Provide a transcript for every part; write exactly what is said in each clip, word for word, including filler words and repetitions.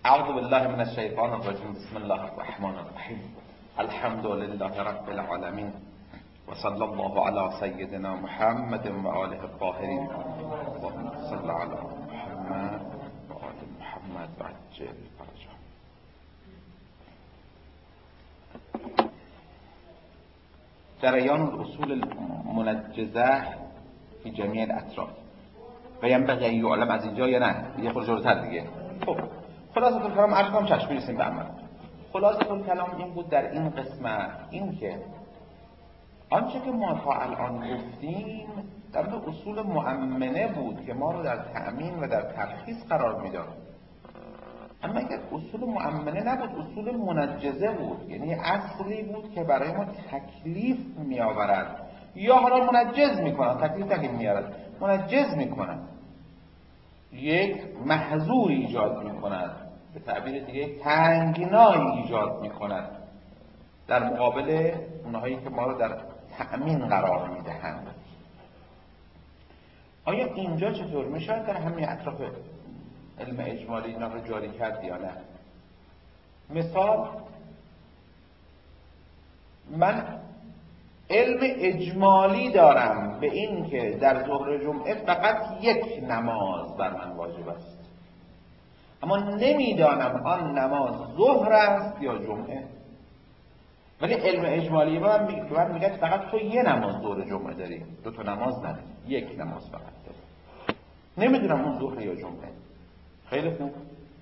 اعوذ بالله من الشیطان الرجیم. بسم الله الرحمن الرحیم. الحمد لله رب العالمین و صلی الله علی سیدنا محمد و آله الطاهرین. اللهم صل علی محمد و آل محمد و عجل فرجهم. جریان الاصول المنجزه فی جمیع الاطراف و ینبغی ان یعلم. از اینجا یا نه یه خورده جلوتر دیگه. خب خلاصه الکلام عرض کنم چشم برسیم به عمل. خلاصه الکلام این بود در این قسمت، این که آنچه که ما تا الان گفتیم در مورد اصول مؤمنه بود که ما رو در تأمین و در ترخیص قرار میداد. اما اگر اصول مؤمنه نبود، اصول منجزه بود، یعنی اصلی بود که برای ما تکلیف می آورد یا حالا منجز می کنند. تکلیف تکلیف می آورد، منجز می کنند، یک محظور ایجاد می کند، به تعبیر دیگه تنگنایی ایجاد می کند در مقابل اونهایی که ما رو در تأمین قرار می دهند. آیا اینجا چطور می شود در همین اطراف علم اجمالی اینا رو جاری کرد یا نه؟ مثال، من علم اجمالی دارم به این که در ظهر جمعه فقط یک نماز بر من واجب است، اما نمیدانم آن نماز ظهر است یا جمعه. ولی علم اجمالی من میگه من میگه فقط تو یه نماز ظهر جمعه داری، دو تا نماز نداری، یک نماز فقط داری. نمیدونم اون ظهر یا جمعه. خیلی خوب.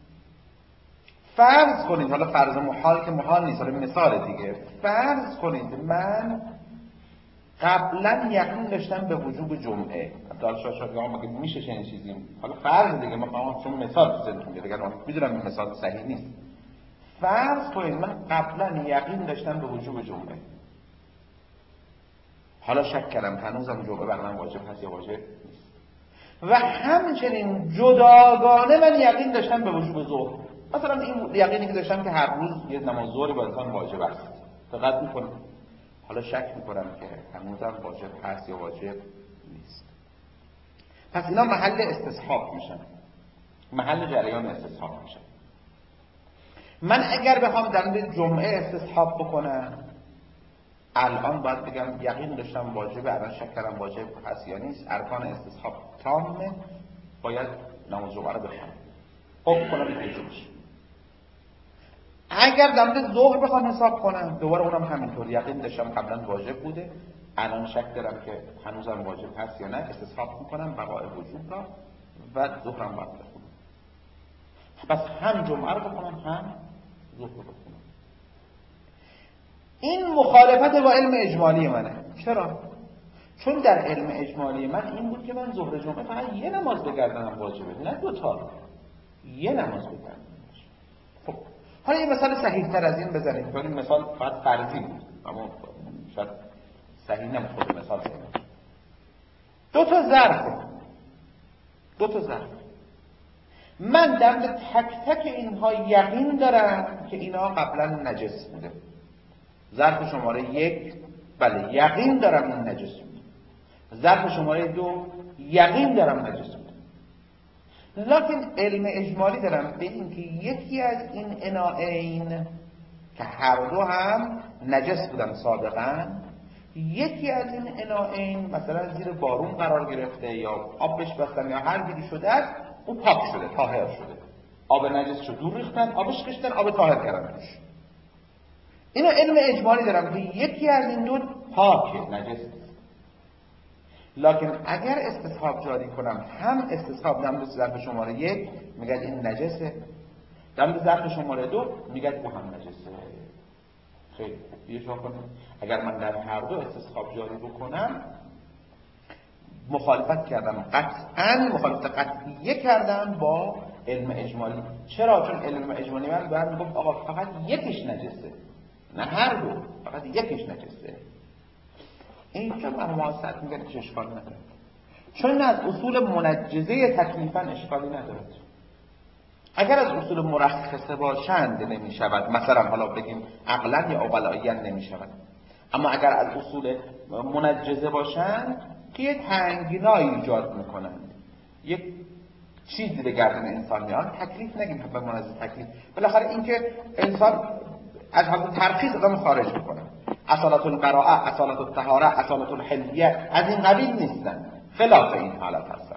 فرض کنید، حالا فرض محال که محال نیست، حالا مثال دیگه، فرض کنید من قبلا یقین داشتم به وجوب جمعه. عبدالله شاید مگه میشه چنین چیزی؟ حالا فرض دیگه، ما چون مثال تو ذهنتون میاد، اگر میدونم این مثال صحیح نیست. فرض کنید من قبلا یقین داشتم به وجوب جمعه، حالا شک کردم هنوزم جمعه بر من واجب هست یا واجب نیست، و همچنین جداگانه من یقین داشتم به وجوب ظهر. مثلا این یقینی که داشتم که هر روز یه نماز ظهر با انسان واجب است، دقت میکنم، حالا شک میکنم که هنوزم واجب هست یا واجب نیست. پس اینا محل استصحاب میشن، محل جریان استصحاب میشن. من اگر بخوام در مورد جمعه استصحاب بکنم، الان باید بگم یقین داشتم واجبه، الان شک کردم واجب هست یا نیست. ارکان استصحاب تامه، باید نماز جمعه رو بخونم، حکم کنم به وجوبش. اگر در مورد ظهر بخوام حساب کنم، دوباره اونم همینطور، یقین داشتم قبلا واجب بوده، الان شک دارم که هنوزم واجب هست یا نه، استصحاب میکنم بقای وجوب را و ظهرم باید بخونم. پس هم جمعه رو بخونم هم ظهر رو بخونم. این مخالفت با علم اجمالی منه. چرا؟ چون در علم اجمالی من این بود که من ظهر جمعه فقط یه نماز بگردنم واجبه، نه دوتا، یه نماز بگردنم. خب حالا یه مثال صحیح تر از این بزنیم. این مثال فقط فرضی بود، اما شاید صحیح نمید خود مثال صحیح. دو تا ظرف، دو تا ظرف من در تک تک اینها یقین دارم که اینا قبلا نجس بوده. ظرف شماره یک، بله یقین دارم این نجس بوده. ظرف شماره دو، یقین دارم نجس بوده. لکن علم اجمالی دارم به این که یکی از این اناءین که هر دو هم نجس بودن سابقا، یکی از این اناءین مثلا زیر بارون قرار گرفته یا آبش بستن یا هر جوری شده، او پاک شده، طاهر شده. آب نجس شد دور ریختن، آبش کشتن، آب طاهر کردن توش. اینو علم اجمالی دارم که یکی از این دو پاکه، نجس نیست. لکن اگر استصحاب جاری کنم، هم استصحاب در مورد ظرف شماره یک میگه این نجسه، در مورد ظرف شماره دو میگه او هم نجسه. خیلی دیگه شما کنیم اگر من در هر دو استصحاب جاری بکنم، مخالفت کردم، قطعاً مخالفت قطعیه کردم با علم اجمالی. چرا؟ چون علم اجمالی من باید میگفت آقا فقط یکیش نجسه، نه هر دو، فقط یکیش نجسه. اینجا مرموزت میگن که اشکال نداره، چون از اصول منجزه تکلیفاً اشکالی نداره. اگر از اصول مرخصه باشند نمیشود، مثلا حالا بگیم عقلاً یا عقلائیاً نمیشود، اما اگر از اصول منجزه باشند که یه تنگنایی ایجاد میکنند، یک چی زیر گردن انسان میاد؟ تکلیف نگیم به منظور تکلیف. بالاخره اینکه انسان از حالت ترخیص آدم خارج میکنه. اصالت القراءه، اصالت الطهاره، اصالت الحلیه از این قبیل نیستن، خلاف این حالت هستن.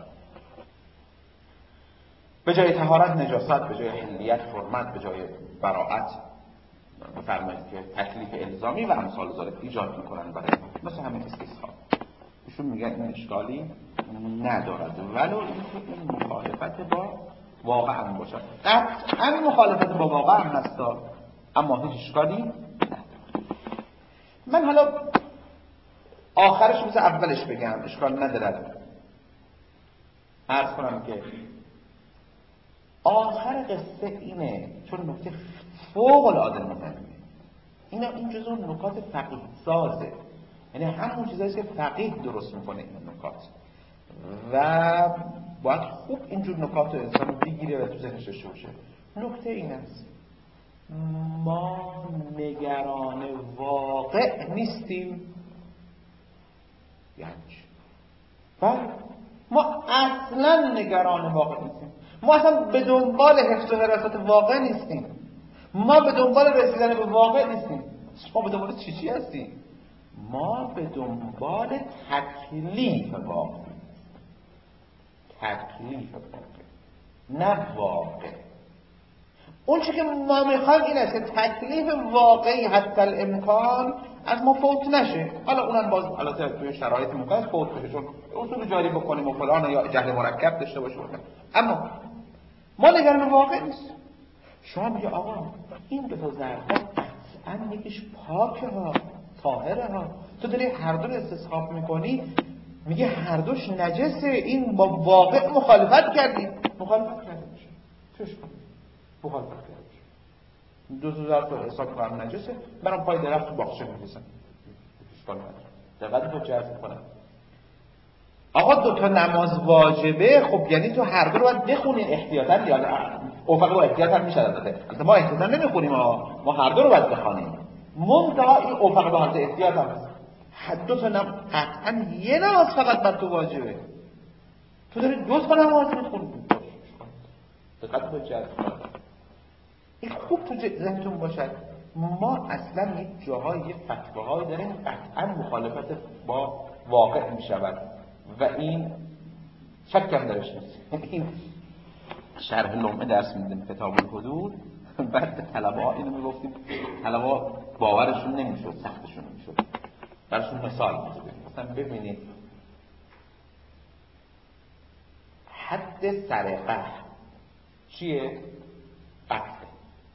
به جای طهارت نجاست، به جای حلیت حرمت، به جای براءت بفرمایید که تکلیف الزامی و امثال ذالک ایجاد میکنن برای مثل همین استثناء. ایشون میگن این اشکالی ندارد ولو اینکه این مخالفت با واقع هم باشه. قطعا مخالفت با واقع هم هستا، اما هیچ اشکالی ندارد. من حالا آخرش مثل اولش بگم اشکال ندارد. عرض کنم که آخر قصه اینه، چون نکته فوق العاده مهمه. اینا این جزء نکات فقیه سازه، یعنی همون چیزایی که فقیه درست میکنه این نکات، و باید خوب اینجور نکات رو انسان بگیره و تو ذهنش داشته باشه. نکته این است ما نگران واقع نیستیم. یعنی بله ما اصلا نگران واقع نیستیم. ما اصلا به دنبال حفظ و حراست واقع نیستیم. ما به دنبال رسیدن به واقع نیستیم. شما به دنبال چی چی هستیم؟ ما به دنبال تکلیف واقع. تکلیف واقع نه واقع. اون چی که ما میخوایم این است که تکلیف واقعی حتی الامکان از ما فوت نشه. حالا اونم باز البته توی شرایط ممکن فوت بشه، چون اصول جاری بکنیم و فلان یا جهل مرکب داشته باشه. اما ما نگران واقع نیست. شما میگه آقا این دو تا ظرف قطعاً یکیش پاکه ها، طاهره ها، تو داری هر دو رو استصحاب میکنی، میگه هر دوش نجسه، این با واقع مخالفت کردی. مخالفت کرده میشه چش کنی؟ مخالفت کرده میشه. دو تا ظرف رو حساب کنم نجسه، برام پای درخت تو باغچه میریزم، اشکال نداره. دقیقاً تو جذب کنم. آقا دو تا نماز واجبه، خب یعنی تو هر دو رو باید بخونین احتیاطاً، یا افق با احتیاط هم میشه البته. البته ما احتیاطاً نمیخونیم، ما هر دو رو باید بخونیم. منتها این افق با حالت احتیاط هم هست. دو تا نم قطعاً یه نماز فقط بر تو واجبه. تو داری دو تا نماز میخونی. دقت به جذب کنید. این خوب تو ذهنتون باشد. ما اصلا یک جاهای یک فتواهایی داریم قطعاً مخالفت با واقع میشود و این شکم درش نیست. این شرح لمعه درس میدیم کتاب الحدود، بعد به طلبه ها اینو میگفتیم، طلبه ها باورشون نمیشد، سختشون نمیشد. براشون مثال میزدیم. مثلا ببینید حد سرقه چیه؟ قطع.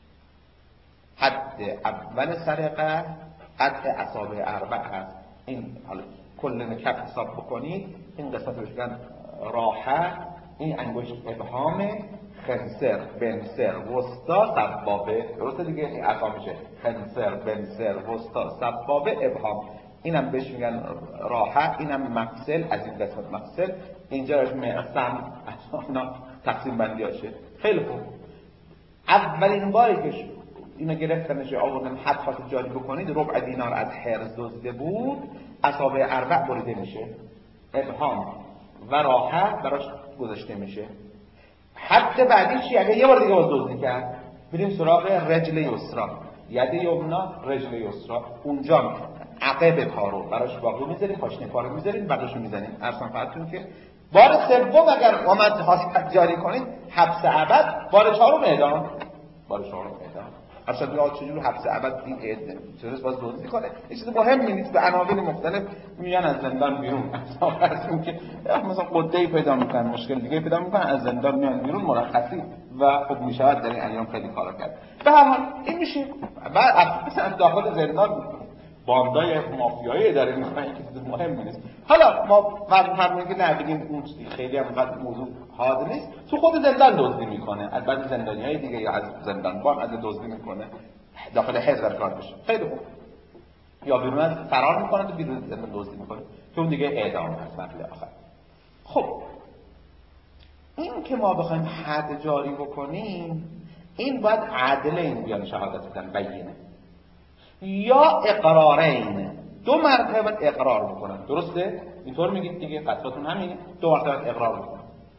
حد اول سرقه قطع اصابع اربع هست. این حالا کل نکب حساب بکنید، این قسمت بشکن راحه، این انگشت ابهام، خنصر، بنصر، وسطا، سبابه، درسته دیگه؟ این اصلا میشه خنصر، بنصر، وسطا، سبابه، ابهام. اینم بهش میگن راحه، اینم مفصل، از این قسمت مفصل، اینجا راش معصم، اینا تقسیم بندی هاشه. خیلی خوب. اولین باری که اینو گرفتنش آوردن حد خواست جاری بکنید، ربع دینار از حرز دزده بود، اصابع اربع بریده میشه، ابهام و راحه براش گذاشته میشه. حد بعدی چی؟ اگه یه بار دیگه باز دزدی کرد، بریم سراغ رجل یسرا، ید یمنا، رجل یسرا، اونجا عقب پا رو براش باقی میذاریم، پاشنه پا رو میذاریم، بقیه‌شو میزنیم. اصلا فرضتون که بار سوم اگر اومد خواست جاری کنید، حبس ابد، بار چهارم اعدام. بار چهارم اعدام. اصلا میاد چجور حبس ابد این اعدام چرا باز دزدی کنه؟ این چیز مهمی نیست. به عناوین مختلف میان از زندان بیرون. اصلا فرضتون که مثلا قده‌ای پیدا میکنن، مشکل دیگه پیدا میکنن، از زندان میان بیرون مرخصی و خب میشود در این ایام خیلی کارا کرد. به هر حال این میشه. بعد اصلا داخل زندان باندای مافیایی اداره میکنن، این چیز مهمی نیست. حالا ما فرض که نه بگیم اون خیلی هم قد موضوع حاد نیست، تو خود زندان دزدی میکنه، از بعضی زندانیای دیگه یا از زندانبان از دزدی میکنه، داخل حجر کار بشه. خیلی خوب. یا بیرون از فرار میکنه تو بیرون زندان دزدی میکنه، که اون دیگه اعدام هست مرحله آخر. خب این که ما بخوایم حد جاری بکنیم، این باید عدل این بیان شهادت بدن بینه یا اقرارین، دو مرتبه باید اقرار بکنن. درسته؟ اینطور میگید دیگه، قطعاتون همینه، دو مرتبه اقرار بکنن.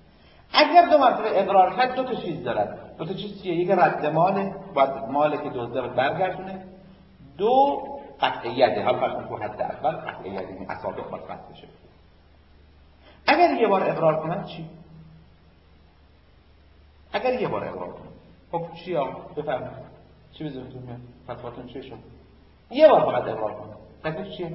اگر دو مرتبه اقرار کرد دو تا چیز دارد. دو تا چیز چیه؟ یک رد ماله، باید ماله که دزده رو برگردونه. دو قطعیته، حالا فرض کن حد اول قطعیت، این اصابع باید قطع بشه. اگر یه بار اقرار کنن چی؟ اگر یه بار اقرار کنن خب چی ها؟ بفرمایید چی به ذهنتون میاد؟ فتواتون چیه شد؟ یه بار فقط اقرار کنن تکلیف چیه؟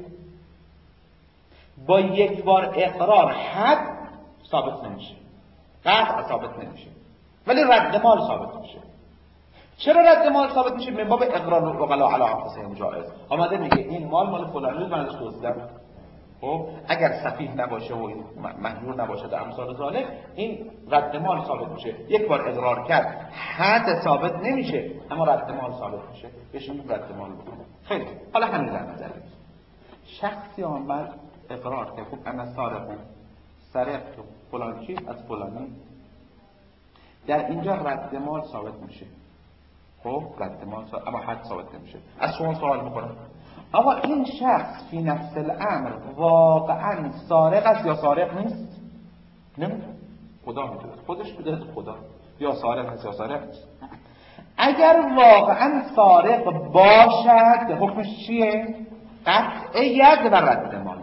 با یک بار اقرار حد ثابت نمیشه، قطع ثابت نمیشه، ولی رد مال ثابت میشه. چرا رد مال ثابت میشه؟ من باب اقرار الوکلا علی انفسهم جائز. آمده میگه این مال مال فلانی من ازش دزدیدم. خب اگر سفیه نباشه و مهجور نباشه در امثال ذالک، این رد مال ثابت میشه. یک بار اقرار کرد حد ثابت نمیشه، اما رد مال ثابت میشه. بهش میگیم رد مال بکنه. خیلی حالا همین در نظر شخصی آمد اقرار که خب انا سارقون سرقت فلان چیز از فلانی، در اینجا رد مال ثابت میشه. خب رد مال ثابت، اما حد ثابت نمیشه. از شما سوال میکنم آقا این شخص فی نفس الامر واقعا سارق است یا سارق نیست؟ نمیدونه، خدا میدونه، خودش بده خدا، یا سارق است یا سارق نیست. اگر واقعا سارق باشد حکمش چیه؟ قطعیت و رد مال.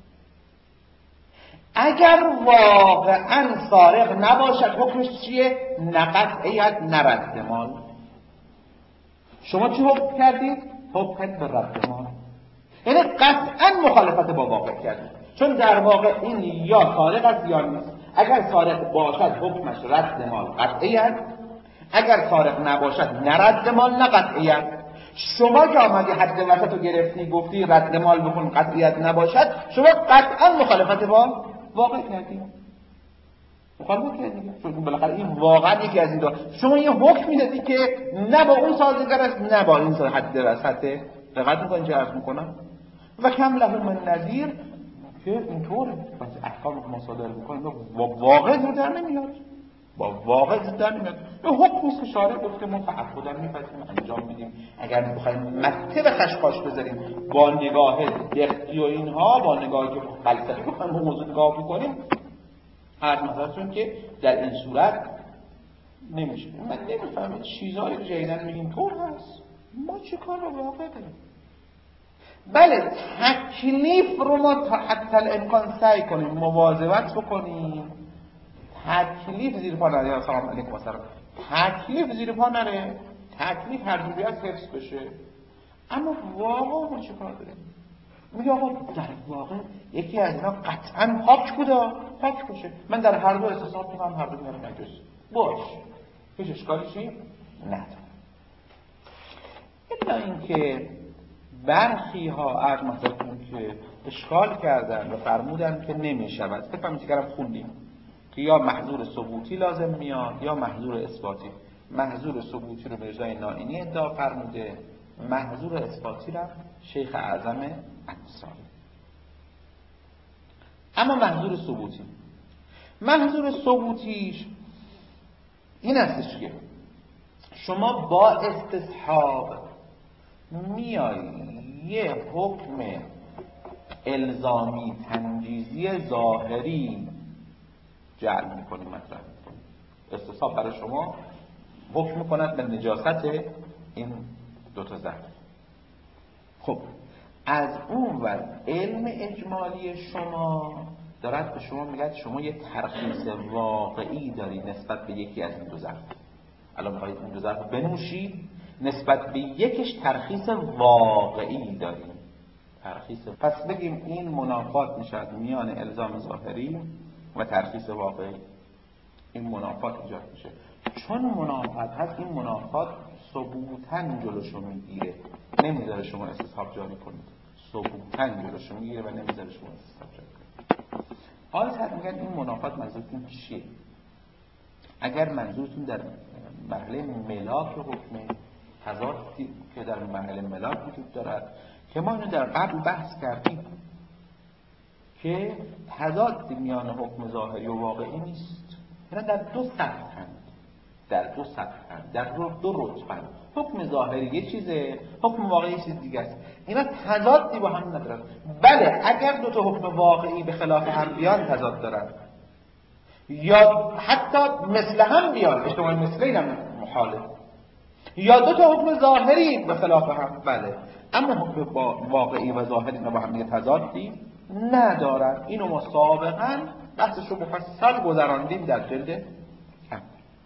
اگر واقعا سارق نباشد حکمش چیه؟ نه قطعیت نه رد مال. شما چی حکم کردید؟ حکم کردید به رد مال، یعنی قطعا مخالفت با واقع کردید، چون در واقع این یا سارق است یا نیست. اگر سارق باشد حکمش رد مال قطعیت، اگر سارق نباشد نه رد مال نه قطعیت. شما که آمدی حد وسط رو گرفتی گفتی رد مال بکن قطعیت نباشد، شما قطعا مخالفت با واقع کردی، مخالفت کردی، چون بالاخره این واقعا یکی از این دو. شما یه حکم میدادی که نه با اون سازگار است نه با این حد وسطه. دقت میکنین چه عرض میکنم؟ و کم له من نظیر که اینطور بس احکام که ما صادر میکنیم با واقع زود در نمیاد، با واقع زود در نمیاد. یه حکم نیست که شارع گفته ما تعهداً میپذیریم انجام میدیم. اگر بخوایم مته به خشخاش بذاریم با نگاه دقتی و اینها، با نگاهی که فلسفی بخوایم به موضوع نگاه بکنیم، هر نظرتون که در این صورت نمیشه. من نمیفهمم چیزایی که جدیدن میگیم طور هست، ما چه کار رو واقع داریم؟ بله تکلیف رو ما تا حتی الامکان سعی کنیم مواظبت بکنیم، تکلیف زیر پا نره. سلام علیکم السلام. تکلیف زیر پا نره، تکلیف هر جوری از حفظ بشه، اما واقعا ما چه کار داریم؟ میگه آقا در واقع یکی از اینا قطعا پاک بودا، پاک باشه. من در هر دو استصحاب میکنم، هر دو میگم نجس باش، هیچ اشکالی چی نداره. الا اینکه برخی ها عرض مثلا که اشکال کردن و فرمودن که نمیشود. فکر کنم چیکارم خوندیم که یا محظور ثبوتی لازم میاد یا محظور اثباتی. محظور ثبوتی رو میرزای نائینی ادعا فرموده، محظور اثباتی را شیخ اعظم انصاری. اما محظور ثبوتی، محظور ثبوتیش این هستش که شما با استصحاب میایی یه حکم الزامی تنجیزی ظاهری جعل میکنی، مطرح میکنی. استصحاب برای شما حکم میکند به نجاست این دوتا ظرف. خب از اون ور علم اجمالی شما دارد به شما میگه شما یه ترخیص واقعی داری نسبت به یکی از این دو ظرف. الان میخواید این دو ظرف بنوشید، نسبت به یکش ترخیص واقعی داریم. ترخیص، پس بگیم این منافات میشد میان الزام ظاهری و ترخیص واقعی. این منافات ایجاد میشه. چون منافات هست، این منافات ثبوتاً جلوشو میگیره، نمیذاره شما استصحاب جاری کنید. ثبوتاً جلوشو میگیره و نمیذاره شما استصحاب جاری کنید. حالا صد میگن این منافات منظورتون چیه؟ اگر منظورتون در مرحله ملاک حکم تضادی که در مرحله ملاک وجود دارد که ما اینو در قبل بحث کردیم که تضاد میان حکم ظاهری و واقعی نیست، یعنی در دو سطح در دو سطح در دو رتبه. حکم ظاهری یه چیزه، حکم واقعی یه چیز دیگه است. اینا تضادی با هم ندارن. بله اگر دو تا حکم واقعی به خلاف هم بیان تضاد دارن، یا حتی مثل هم بیان، احتمال مثل این هم محاله، یا دو تا حکم ظاهری به خلاف هم، بله، اما حکم با واقعی و ظاهری با هم دیگه تضادی ندارن. اینو ما سابقا بحثش رو مفصل گذراندیم در جلد کم.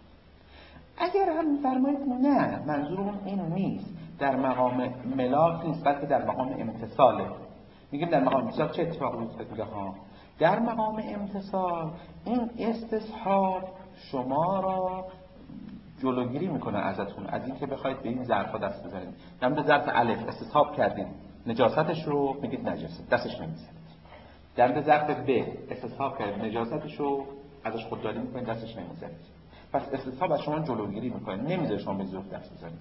اگر هم فرمایید نه منظورمون این نیست، در مقام ملاک نیست بلکه در مقام امتصاله، میگیم در مقام امتصال چه اتفاقی افتاد؟ میگه ها در مقام امتصال این استصحاب شما را جلوگیری میکنه ازتون از اینکه بخواید به این ظرفا دست بزنید. در مورد ظرف الف استصحاب کردید نجاستش رو میگید نجاست، دستش نمیزنید. در مورد ظرف ب استصحاب کردید نجاستش رو ازش خودداری میکنید، دستش نمیزنید. پس استصحاب از شما جلوگیری میکنه، نمیذاره شما به ظرف دست بزنید.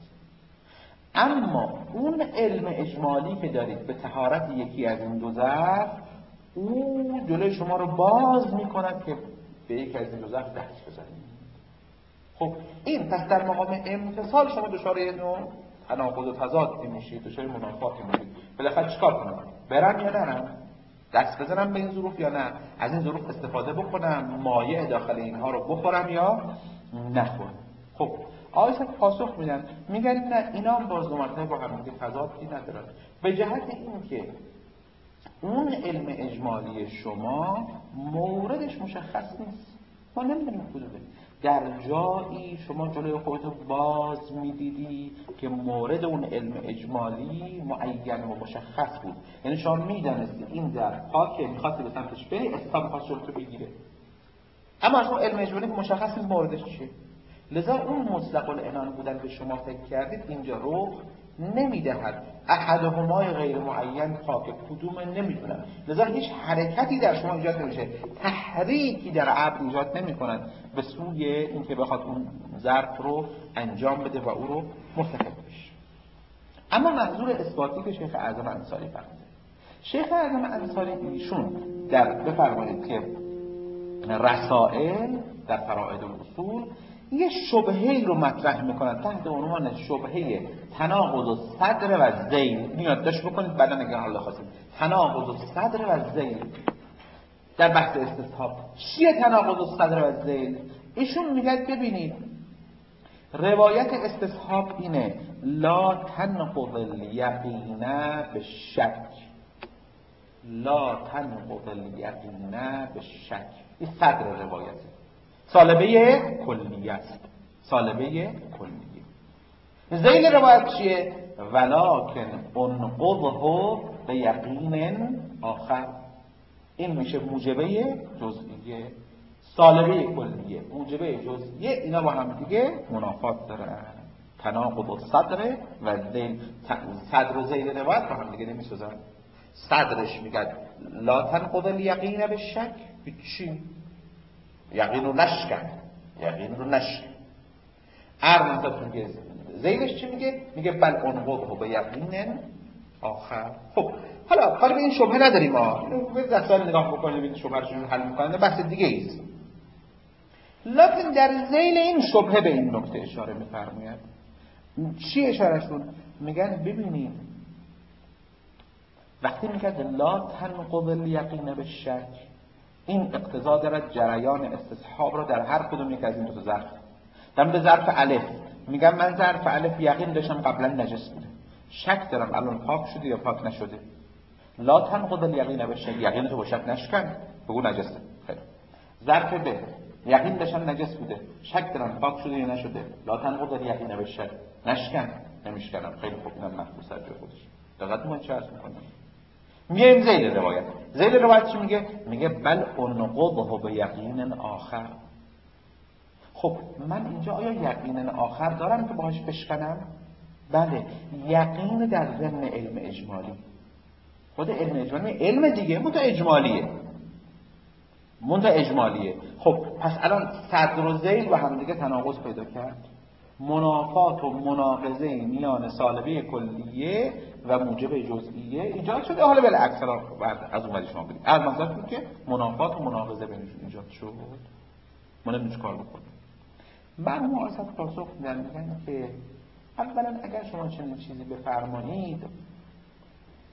اما اون علم اجمالی که دارید به طهارت یکی از این دو ظرف، او جلوی شما رو باز میکند که به یکی از این دو ظرف دست بزنید. خب این پس در مقام امتصال شما دچار یه نوع تناقض و تضاد میشید، دچار منافات میشید. بالاخره چیکار کنم؟ برم یا نرم؟ دست بزنم به این ظروف یا نه؟ از این ظروف استفاده بکنم، مایع داخل اینها رو بخورم یا نخورم؟ خب آیسا پاسخ میدن، میگن نه، اینا هم باز دو مرتبه با هم دیگه تضادی ندارن، به جهت این که اون علم اجمالی شما موردش مشخص نیست، ما نمیدونیم کدومه. در جایی شما جلوی خودتو باز میدیدی که مورد اون علم اجمالی معین و مشخص بود، یعنی شما میدانستی این در پاکه، میخواستی به سمتش بری، استثاب میخواست جلوتو بگیره، اما اصلا علم اجمالی مشخص نیست موردش چیه. لذا اون مطلق العنان بودن به شما فکر کردید اینجا رخ نمیدهد. احدهما غیر معین پاک، کدوم نمیدونم. لذا هیچ حرکتی در شما ایجاد نمیشه، تحریکی در عقل ایجاد نمیکنن به سوی اینکه بخواد اون ظرف رو انجام بده و او رو مرتکب بشه. اما منظور اثباتی که شیخ اعظم انصاری فرموده، شیخ اعظم انصاری ایشون در بفرمایید که رسائل در فرائض الاصول یه شبهه‌ای رو مطرح میکنن تحت عنوان شبهه تناقض الصدر و ذیل. میاد داشت بکنید بعدا اگه حالا خواستید تناقض الصدر و ذیل در بحث استصحاب. چیه تناقض الصدر و ذیل؟ ایشون میگه ببینید روایت استصحاب اینه لا تنقض الیقین بالشک، لا تنقض الیقین بالشک. این صدر روایته، سالبه کلیه است، سالبه کلیه. ذیل روایت چیه؟ ولکن انقضه به یقین آخر. این میشه موجبه جزئیه، سالبه کلیه، موجبه جزئیه. اینا با هم دیگه منافات دارن. تناقض الصدر و ذیل، صدر و ذیل روایت با هم دیگه نمیسازن. صدرش میگه لا تنقض الیقین بالشک، چی؟ یقین رو نشکن، یقین رو نشکن. عرض میتونم که زیلش چی میگه؟ میگه بل انقضه به یقین آخر. خب حالا کاری به این شبهه نداریم، ما به دستان نگاه بکنیم این شبهه رو چجوری حل میکنن، بحث دیگه ایست. لکن در ذیل این شبهه به این نکته اشاره میفرماید. چی اشارهشون؟ میگن ببینید وقتی میگه لا تنقض الیقین بالشک، این اقتضا دارد جریان استصحاب را در هر کدوم یک از این دو تا ظرف. در مورد ظرف الف میگم من ظرف الف یقین داشتم قبلا نجس بوده، شک دارم الان پاک شده یا پاک نشده. لا تنقض الیقین بالشک، یقین تو با شک نشکن، بگو نجسه. خیلی. ظرف ب یقین داشتم نجس بوده، شک دارم پاک شده یا نشده. لا تنقض الیقین بالشک، نشکن، نمیشکنم. خیلی خوب، اینم محفوظ از جای خودش. دقت ما چه عرض می‌کنیم؟ میگیم ذیل روایت. ذیل روایت چی میگه؟ میگه بل انقضه به یقین آخر. خب من اینجا آیا یقین آخر دارم که باهاش بشکنم؟ بله، یقین در ضمن علم اجمالی. خود علم اجمالی علم دیگه، منتها اجمالیه، منتها اجمالیه. خب پس الان صدر و ذیل با هم دیگه تناقض پیدا کرد، منافات و مناقضه میان سالبه کلیه و موجب جزئیه ایجاد شده. حالا بالعکس از اون ولی شما بگید از منظر بود که منافات و مناقضه بینشون ایجاد شد، ما نمیشه کار بکنیم. مرحوم آیت پاسخ میدن، میگن که اولا اگر شما چنین چیزی بفرمایید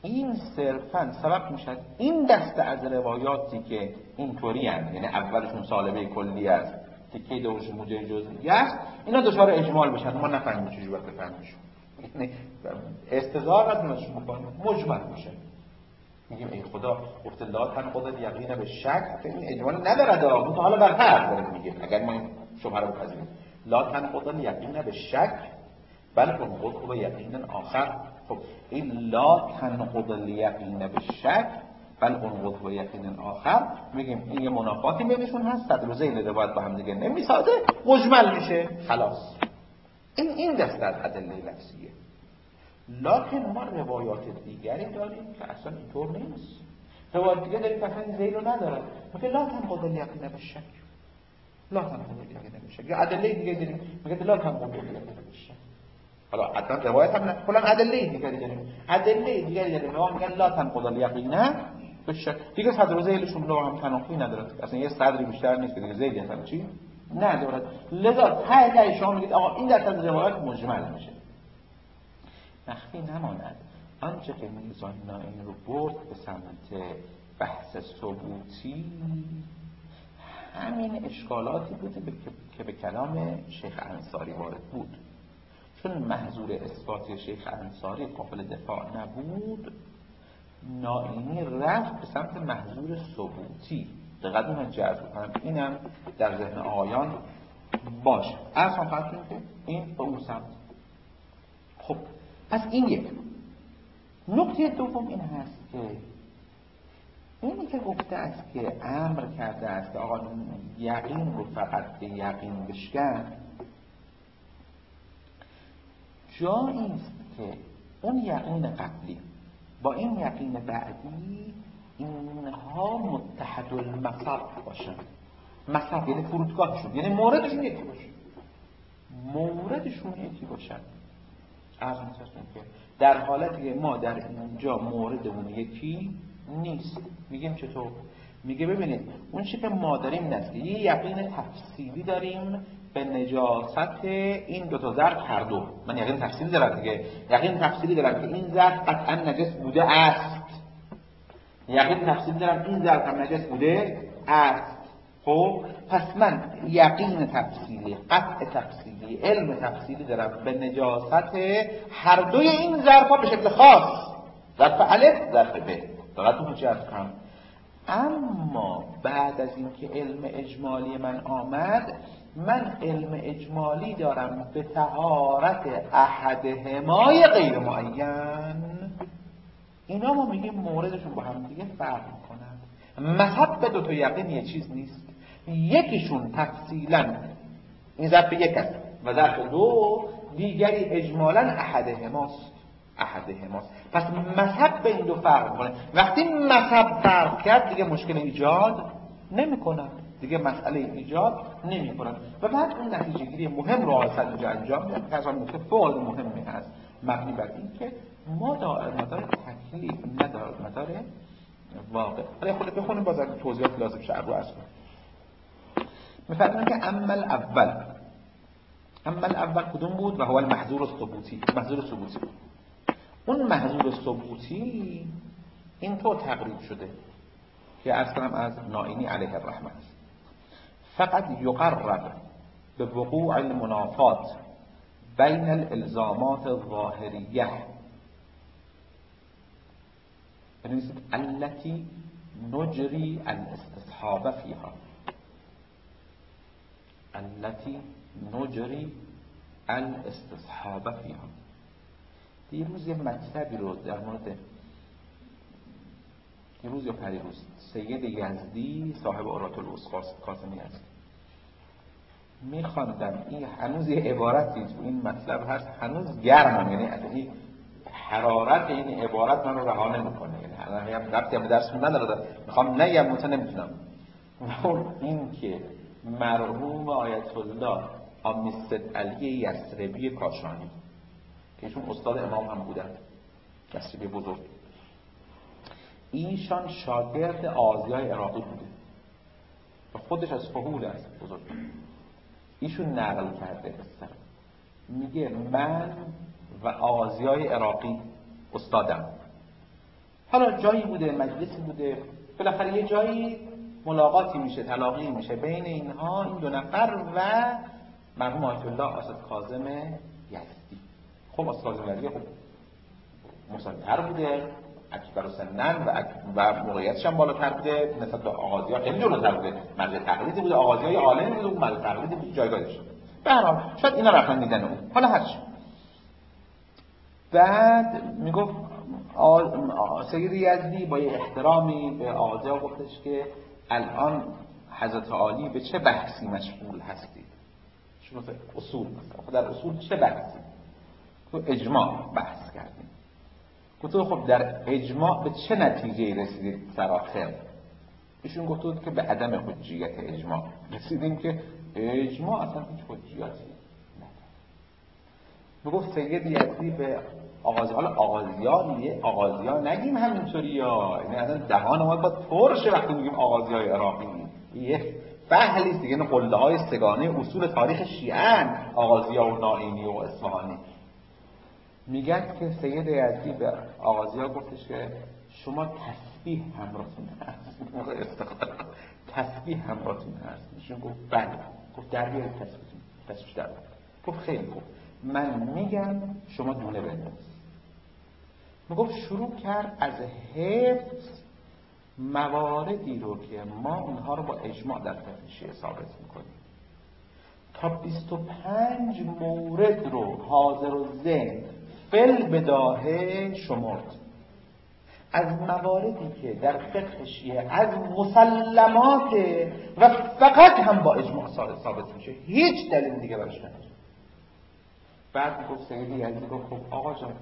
این صرفاً سبب میشه این دسته از روایاتی که اینطوری هستند، یعنی اولشون سالبه کلی است، تکه دومشون موجه جزئی است، اینا دچار اجمال بشن، ما نفهمیم چجوری باید بفهمیمشون. یعنی استظهار ندونشون بکنیم، مجمل میشه. میگیم ای خدا گفته لا تنقض الیقین به شک، این اجمال نداره، اون حالا بر فرض داره میگه اگر ما این شبهه رو بپذیریم. لا تنقض الیقین به شک بل تنقض به یقین آخر. خب این لا تنقض الیقین به شک بل تنقض به یقین آخر، میگیم این یه منافاتی بینشون هست، صدر و ذیل روایت با هم دیگه نمیسازه، مجمل میشه، خلاص. این این دسته از ادله لفظیه. لکن ما روایات دیگری داریم که اصلا اینطور نیست. روایات دیگه داریم که اصلا ذیل رو نداره، میگه لا تنقض الیقین به شک، لا تنقض الیقین به شک. یا ادله دیگه داریم میگه لا تنقض الیقین به شک. حالا حتما روایت هم نه، کلا ادله دیگری داریم، ادله دیگری داریم ما میگن لا تنقض الیقین به شک. دیگه صدر و ذیلشون رو هم تناقضی نداره، اصلا یه صدری بیشتر نیست که دیگه ذیل اصلا چی نداره. لذا ته شما میگید آقا این دسته از روایات مجمل میشه. مخفی نماند آنچه که میزان نائین رو برد به سمت بحث ثبوتی، همین اشکالاتی بوده که به کلام شیخ انصاری وارد بود. چون محظور اثبات شیخ انصاری قابل دفاع نبود، نائینی رفت به سمت محظور ثبوتی. دقیقا من جذب کنم اینم در ذهن آقایان باشه. اصلا فرض که این به اون سمت. خب پس این یک. نکته دوم این هست که اینی که گفته است که امر کرده است آقا یقین رو فقط به یقین بشکن، جایی است که اون یقین قبلی با این یقین بعدی اینها متحد المصب باشن. مصب یعنی فرودگاهشون، یعنی موردشون یکی باشه، موردشون یکی باشن. از مثلا که در حالتی که ما در اینجا موردمون یکی نیست، میگیم چطور؟ میگه ببینید اون چی که ما داریم نست یه یقین تفصیلی داریم به نجاست این دو تا ظرف هر دو. من یقین تفصیلی دارم دیگه، یقین تفصیلی دارم که این ظرف قطعا نجس بوده است، یقین تفصیلی دارم این ظرف هم نجس بوده است. خب پس من یقین تفصیلی، قطع تفصیلی، علم تفصیلی دارم به نجاست هر دوی این ظرفا به شکل خاص، ظرف الف ظرف ب. فقط اون جذب کنم. اما بعد از اینکه علم اجمالی من آمد، من علم اجمالی دارم به طهارت احدهما غیر معین. اینا ما میگیم موردشون با هم دیگه فرق میکنن. مذهب به دو تا یقین یه چیز نیست. یکیشون تفصیلا این ظرف یک است و ظرف دو دیگری اجمالا احدهماست. احدهماست. پس مذهب به این دو فرق میکنه. وقتی مذهب فرق کرد دیگه مشکل ایجاد نمیکنه، دیگه مسئله ایجاد نمیکنه. و بعد اون نتیجه گیری مهم رو اصلا اینجا انجام میدن که از آن نکته فوق مهمی هست، مبنی بر این که ما دائر مدار تکلیف ندار مدار واقع. حالا خود بخونیم باز توضیحات لازم شعر رو اصلا میفرمایند که عمل اول عمل اول کدوم بود؟ و هو المحظور الثبوتی. محظور ثبوتی. اون محظور ثبوتی اینطور تقریب شده که اصلا از نائینی علیه الرحمه است. فقط یقرب به وقوع المنافات بین الالزامات الظاهریه بنویسید التي نجری الاستصحاب فيها، التي نجری الاستصحاب فيها. دیروز یه مطلبی رو در مورد دیروز یا پریروز سید یزدی صاحب اورات القاسمی است میخواندم، این هنوز یه عبارتی تو این مطلب هست هنوز گرمم، یعنی این حرارت این عبارت من رو رها نمیکنه، یعنی هم ربطی هم درس نداره، میخوام نگم مثلا نمیتونم. این که مرحوم آیت الله آمیست علی یسربی کاشانی که ایشون استاد امام هم بودن، یسربی بزرگ، ایشان شاگرد آزیای عراقی بوده و خودش از فهول است بزرگ. ایشون نقل کرده بستر میگه من و آزیای عراقی استادم حالا جایی بوده، مجلسی بوده، بالاخره یه جایی ملاقاتی میشه، تلاقی میشه بین اینها، این دو نفر و مرحوم آیت الله اسدکاظم یزدی. خب اسدکاظم یزدی خب مسن‌تر بوده، اکبر سنن و و موقعیتش هم بالاتر بوده، نسبت به آغازی‌ها خیلی جلوتر بوده، مرجع تقلیدی بوده، آغازی‌ها یه عالمی بوده، اون مرجع تقلیدی بود، جایگاهش. به هر حال شاید اینا رفتن دیدن اون. حالا هرچی. بعد میگفت سید یزدی با یه احترامی به آغازی‌ها گفتش که الان حضرت عالی به چه بحثی مشغول هستید؟ شما اصول مثلا در اصول چه بحثی؟ تو اجماع بحث کردیم. گفتو خب در اجماع به چه نتیجه‌ای رسیدید سرآخر؟ ایشون گفتو که به عدم حجیت اجماع رسیدیم که اجماع اصلا هیچ حجیتی نداره. میگفت سید یزدی به آغازی، حالا آغازیان یه آغازیان نگیم همینطوری ها، یعنی اصلا دهان ما باید ترشه وقتی میگیم آغازیای عراقی، یه فحلیست دیگه، این قله های سگانه اصول تاریخ شیعه آغازیا و نائینی و اصفهانی. میگن که سید یزدی به آغازی‌ها گفتش که شما تسبیح همراهتون هست، موقع استقلال تسبیح همراهتون هست. ایشون گفت بله. گفت در بیارید تسبیحتون، تسبیح در بیارید. گفت خیلی خوب، من میگم شما دونه بندازید. میگفت شروع کرد از حفظ مواردی رو که ما اونها رو با اجماع در فقه شیعه ثابت میکنیم تا بیست و پنج مورد رو حاضر و ذهن فل بداهه شمرد، از مواردی که در فقه شیعه از مسلمات و فقط هم با اجماع ثابت میشه، هیچ دلیل دیگه برش نداره. بعد گفت سید یزدی گفت خب آقا جان،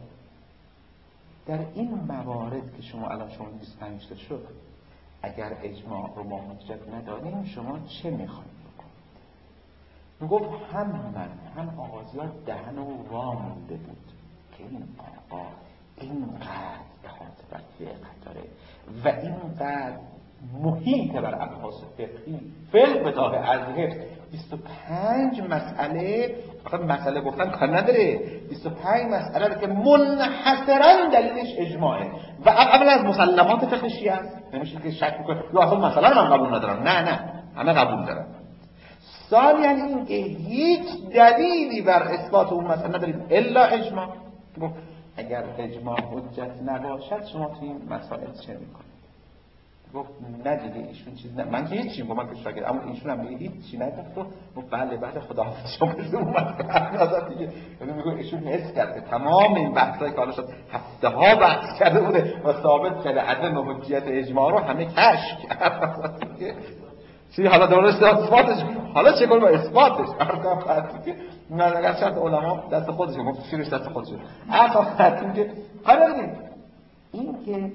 در این موارد که شما الان شما بیست و پنج تا شد، اگر اجماع رو ما حجت نداریم شما چه میخواید بکنید؟ میگفت هم من هم آغازی‌ها دهن و وا مونده بود که این آقا اینقدر احاطه بر فقه داره و اینقدر محیط بر ابحاث فقهی فقه بداهه از حفظ بیست و پنج مسئله، فقط مسئله گفتن کار نداره، بیست و پنج مسئله رو که منحصرا دلیلش اجماعه و قبل از مسلمات فقه شیعه است. نمیشه که شک بکنه یا اصلا مثلا من قبول ندارم، نه نه همه قبول دارن. سال یعنی این که هیچ دلیلی بر اثبات اون مسئله نداریم الا اجماع. اگر اجماع حجت نباشد شما تو این مسائل چه میکنید؟ گفت نه دیگه ایشون چیز نه، من که هیچی با من که شاگرد، اما ایشون هم هیچی نگفت. گفت بله بله خداحافظ شما بزن اومد نظر دیگه. یعنی میگه ایشون حس کرد که تمام این بحثایی که حالا شد هفته ها بحث کرده بوده و ثابت کرده عدم حجیت اجماع رو همه کشف کرد. چی حالا درست اثباتش، حالا چه کنم با اثباتش؟ اصلا خاطر که نه اگر شرط علما دست خودشه، مفسرش دست خودشه. اصلا خاطر که حالا ببین این که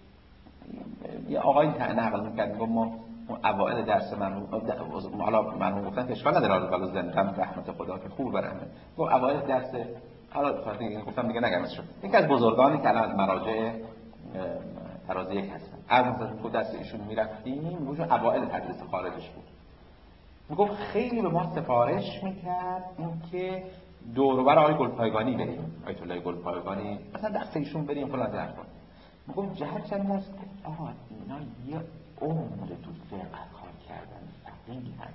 یه آقای نقل می‌کرد گفت ما اوایل درس من حالا من گفتن که اشکال نداره ولی زندم رحمت خدا که خوب برنامه. گفت اوایل درس حالا فقط گفتم دیگه نگم اسمش. یکی از بزرگانی که الان از مراجع ترازی یک هستن. از مثلا تو درس ایشون میرفتیم، میگوشون اوائل تدریس خارجش بود. میگفت خیلی به ما سفارش میکرد اینکه دور و بر آقای گلپایگانی بریم، آیت الله گلپایگانی مثلا درس ایشون بریم فلان درس کنیم. میگفت جهت چند است که آقا اینا یه عمر تو فقه کار کردن فقیهن،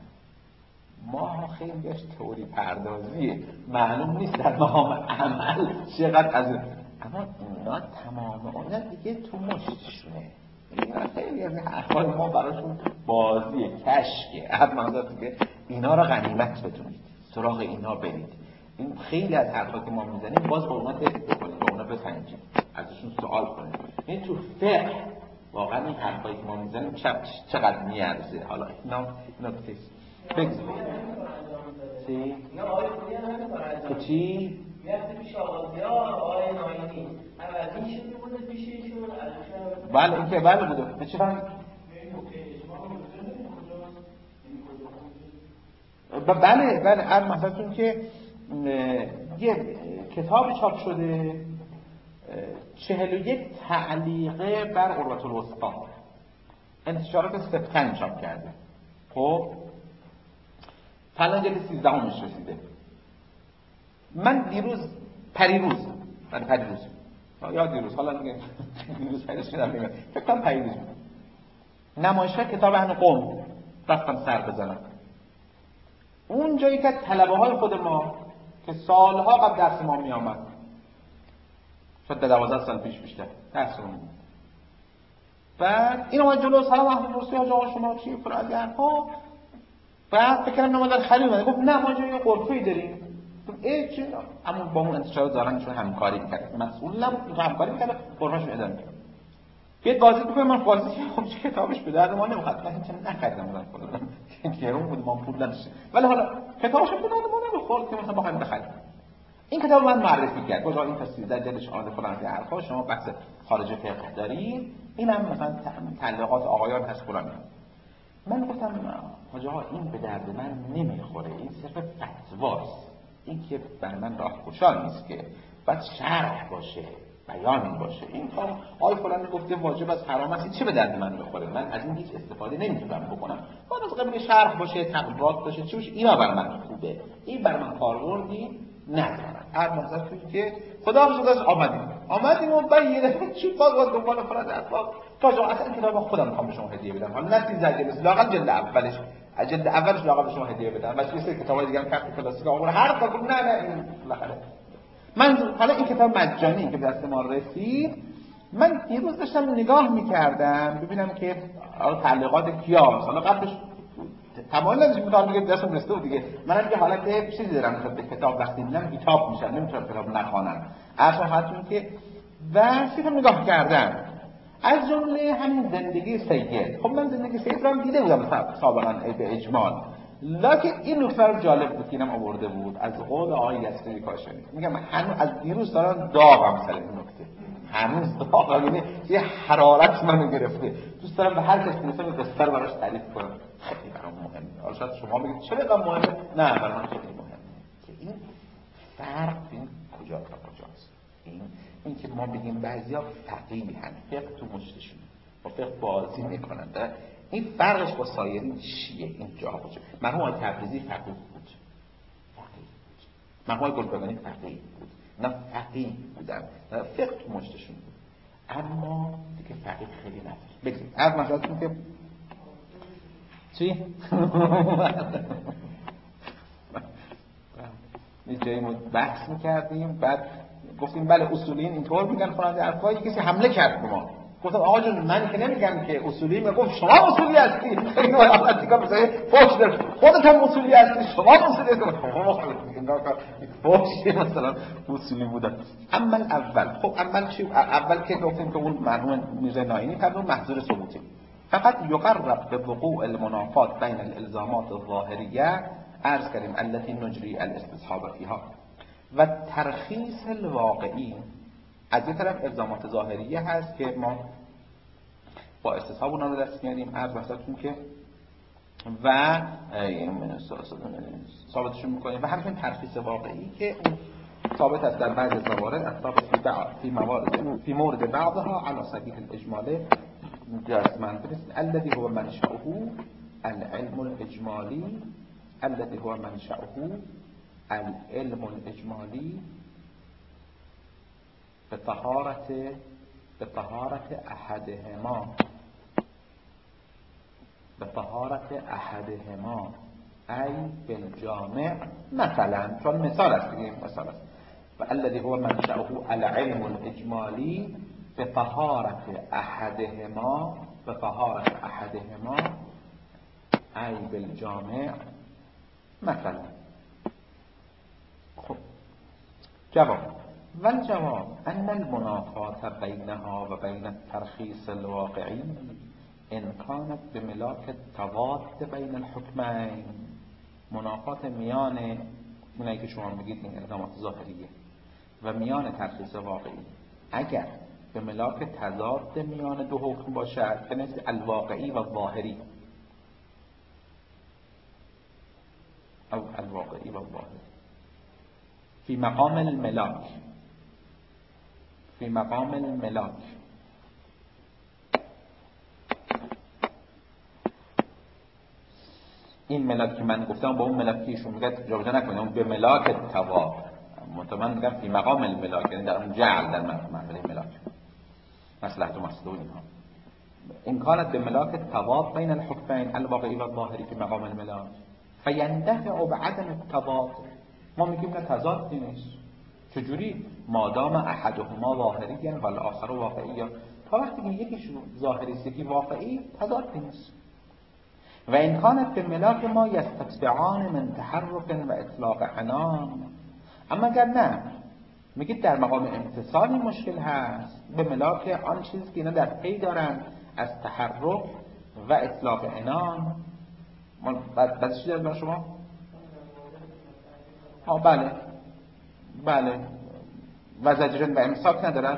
ما خیلی بهش تئوری پردازیه، معلوم نیست در مقام عمل چقدر از اما اینا تمام اونا دیگه تو مشتشونه. اینا خیلی از حرفای ما براشون بازیه، کشکه. اما دیگه اینا رو غنیمت بدونید، سراغ اینا برید. این خیلی از حرفا که ما میزنیم باز با اونا دقت بکنید، با اونا بسنجید، ازشون سوال کنید. این تو فقه واقعا این حرفایی که ما میزنیم چقدر میارزه. حالا اینا اینا تست بگذارید چی؟ که چی؟ میرفتی پیش آغازی‌ها آقای ناینی عوضی شده بوده پیش ایشون ازشون. بله این که بله بوده. به چه فهمی؟ بله بله هر مثلا که یه کتاب چاپ شده چهل و یک تعلیقه بر عروة الوثقی، انتشارات سپتن چاپ کرده. خب فلان جلد سیزدهمش رسیده. من دیروز پریروز من پریروز یا دیروز، حالا دیگه دیروز پیداش شدم دیگه فکر کنم پیداش نمایشگاه کتاب اهل قم رفتم سر بزنم. اون جایی که طلبه های خود ما که سالها قبل درس ما می آمد، شاید به دوازده سال پیش بیشتر درس اون بود. بعد این اومد جلو سلام احمد پرسی ها آقا شما چی فلان ها. بعد فکر کردم نمازن خلیل اومد گفت نه ما جای غرفه‌ای داریم. ای چی؟ اما با اون انتشار دارن چون همکاری می‌کرد. مسئول نبود، همکاری می‌کرد، غرفه‌شون اداره می‌کرد. بیاد بازی بکنه، من بازی خب چه کتابش به درد ما نمی‌خواد. من هیچ نخریدم من خودم. که گرون بود ما پول نداشتیم. ولی حالا کتابش به درد ما نمی‌خورد که مثلا بخوایم بخریم. این کتاب من معرفی کرد. گفت این تا سیزده جلدش آماده فلان از حرفا شما بحث خارج فقه دارید. اینم مثلا تعلیقات آقایان هست فلان. من گفتم حاج آقا این به درد من نمیخوره، این صرف فتواست، این که برای من راه گشا نیست که باید شرح باشه، بیان باشه. این کار آقای فلان گفته واجب از حرام است، چه به درد من میخوره؟ من از این هیچ استفاده نمیتونم بکنم. باید از قبل شرح باشه، تقریبات باشه، چه باشه، اینا برای من خوبه. این برای من کاربردی نداره. هر مثلا توی که خدا بزرگش آمدیم آمدیم و بعد یه دفعه چی باز دنبال فرض اسباب تا جا اصلا کتاب خودم میخوام به شما هدیه بدم. حالا نه سیزده جلد، لااقل جلد اولش، جلد اولش لااقل به شما هدیه بدم. بس یه سری کتابای دیگه هم فقه کلاسیک آورد هر تا گفت نه نه این بالاخره من حالا این کتاب مجانی که دست ما رسید، من دیروز داشتم نگاه می‌کردم ببینم که تعلیقات کیاست. حالا قبلش تمام نداشت می‌خوام بگم دستم رسیده بود دیگه. منم که حالت چیزی دارم که به کتاب وقتی می‌بینم کتاب میشم، نمی‌تونم کتاب نخوانم. اصلا حتمی که واسه نگاه کردم از جمله همین زندگی سید. خب من زندگی سید رو هم دیده بودم سابقا به اجمال، لکن این نکته جالب بود که اینم آورده بود از قول آقای یسری کاشانی. میگم هنوز از دیروز دارم داغم سر این نکته، هنوز داغم، یعنی یه حرارت منو گرفته. دوست دارم به هر کسی مثلا بستر براش تعریف کنم. خیلی برام مهمه. حالا شاید شما بگید چرا اینقدر مهمه؟ نه برای من خیلی مهمه که این فرق این کجا تا کجاست. این این که ما بگیم بعضیا فقیهن، فقه تو مشتشون با فقه بازی میکنن، این فرقش با سایرین چیه؟ این جا باشه. مرحوم آقای تبریزی فقیه بود، فقیه بود. مرحوم آقای گلبگانی فقیه بود، نه فقیه بودن، فقه تو مشتشون بود، اما دیگه فقیه خیلی نداره. بگید از مثلا که چی؟ یه جایی ما بحث میکردیم، بعد گفتیم بله اصولیین اینطور میگن فلان حرفایی، کسی حمله کرد به ما. گفتم آقا جون من که نمیگم که اصولی، میگم شما اصولی هستی. اینو اول دیگه مثلا فوش در خودت هم اصولی هستی، شما اصولی هستی. فوش مثلا اصولی بودن. اما اول خب اول چی؟ اول که گفتیم که اون مرحوم میرزا ناینی فرمود محظور ثبوتی فقط یقرب به وقوع المنافات بین الالزامات الظاهریه عرض کردیم التي نجری الاستصحاب فيها و ترخیص الواقعی. از یه طرف الزامات ظاهریه هست که ما با استصحاب اونا رو دست میاریم، عرض بحثتون که و ثابتشون میکنیم، و همچنین ترخیص واقعی که اون ثابت است در بعض موارد، ثابت فی بعض فی موارد فی مورد بعضها علی سبیل الاجمال جزماً الذي هو منشأه العلم الاجمالی الذي هو منشأه العلم الاجمالی به طهارت به طهارت احدهما به طهارت احدهما ای بالجامع، مثلا چون مثال است دیگه، مثال است و الذي هو منشأه العلم الاجمالی به طهارت احدهما به طهارت احدهما ای بالجامع مثلا. خب جواب والجواب ان المنافات بینها و بین الترخیص الواقعی ان كانت بملاک التضاد بین الحکمین. منافات میان اونایی که شما میگید این الزامات ظاهریه و میان ترخیص واقعی اگر به ملاک تضاد میان دو حکم باشد که مثل الواقعی و ظاهری او الواقعی و ظاهری فی مقام الملاک فی مقام الملاک این ملاک که من گفتم با اون ملاکی ایشون میگه جابجا نکنید، اون به ملاک توا مطمئن میگم فی مقام الملاک، یعنی در اون جعل در مرحله ملاک مصلحت و مفسده اینها. این کانت به ملاک التضاد بین الحکمین الواقعی و الظاهری فی مقام الملاک فیندفع بعدم التضاد. ما میگیم نه تضاد نیست. چجوری؟ مادام احدهما ظاهری و الاخر واقعی. تا وقتی که یکیش ظاهری است یکی واقعی تضاد نیست. و این کانت به ملاک ما یستتبعان من تحرک و اطلاق عنان. اما اگر نه میگید در مقام امتصال این مشکل هست، به ملاک آن چیزی که اینا در پی دارن از تحرک و اطلاق عنان. بعد بعد چی دارید شما؟ آه بله بله و زجرن و امساک ندارن.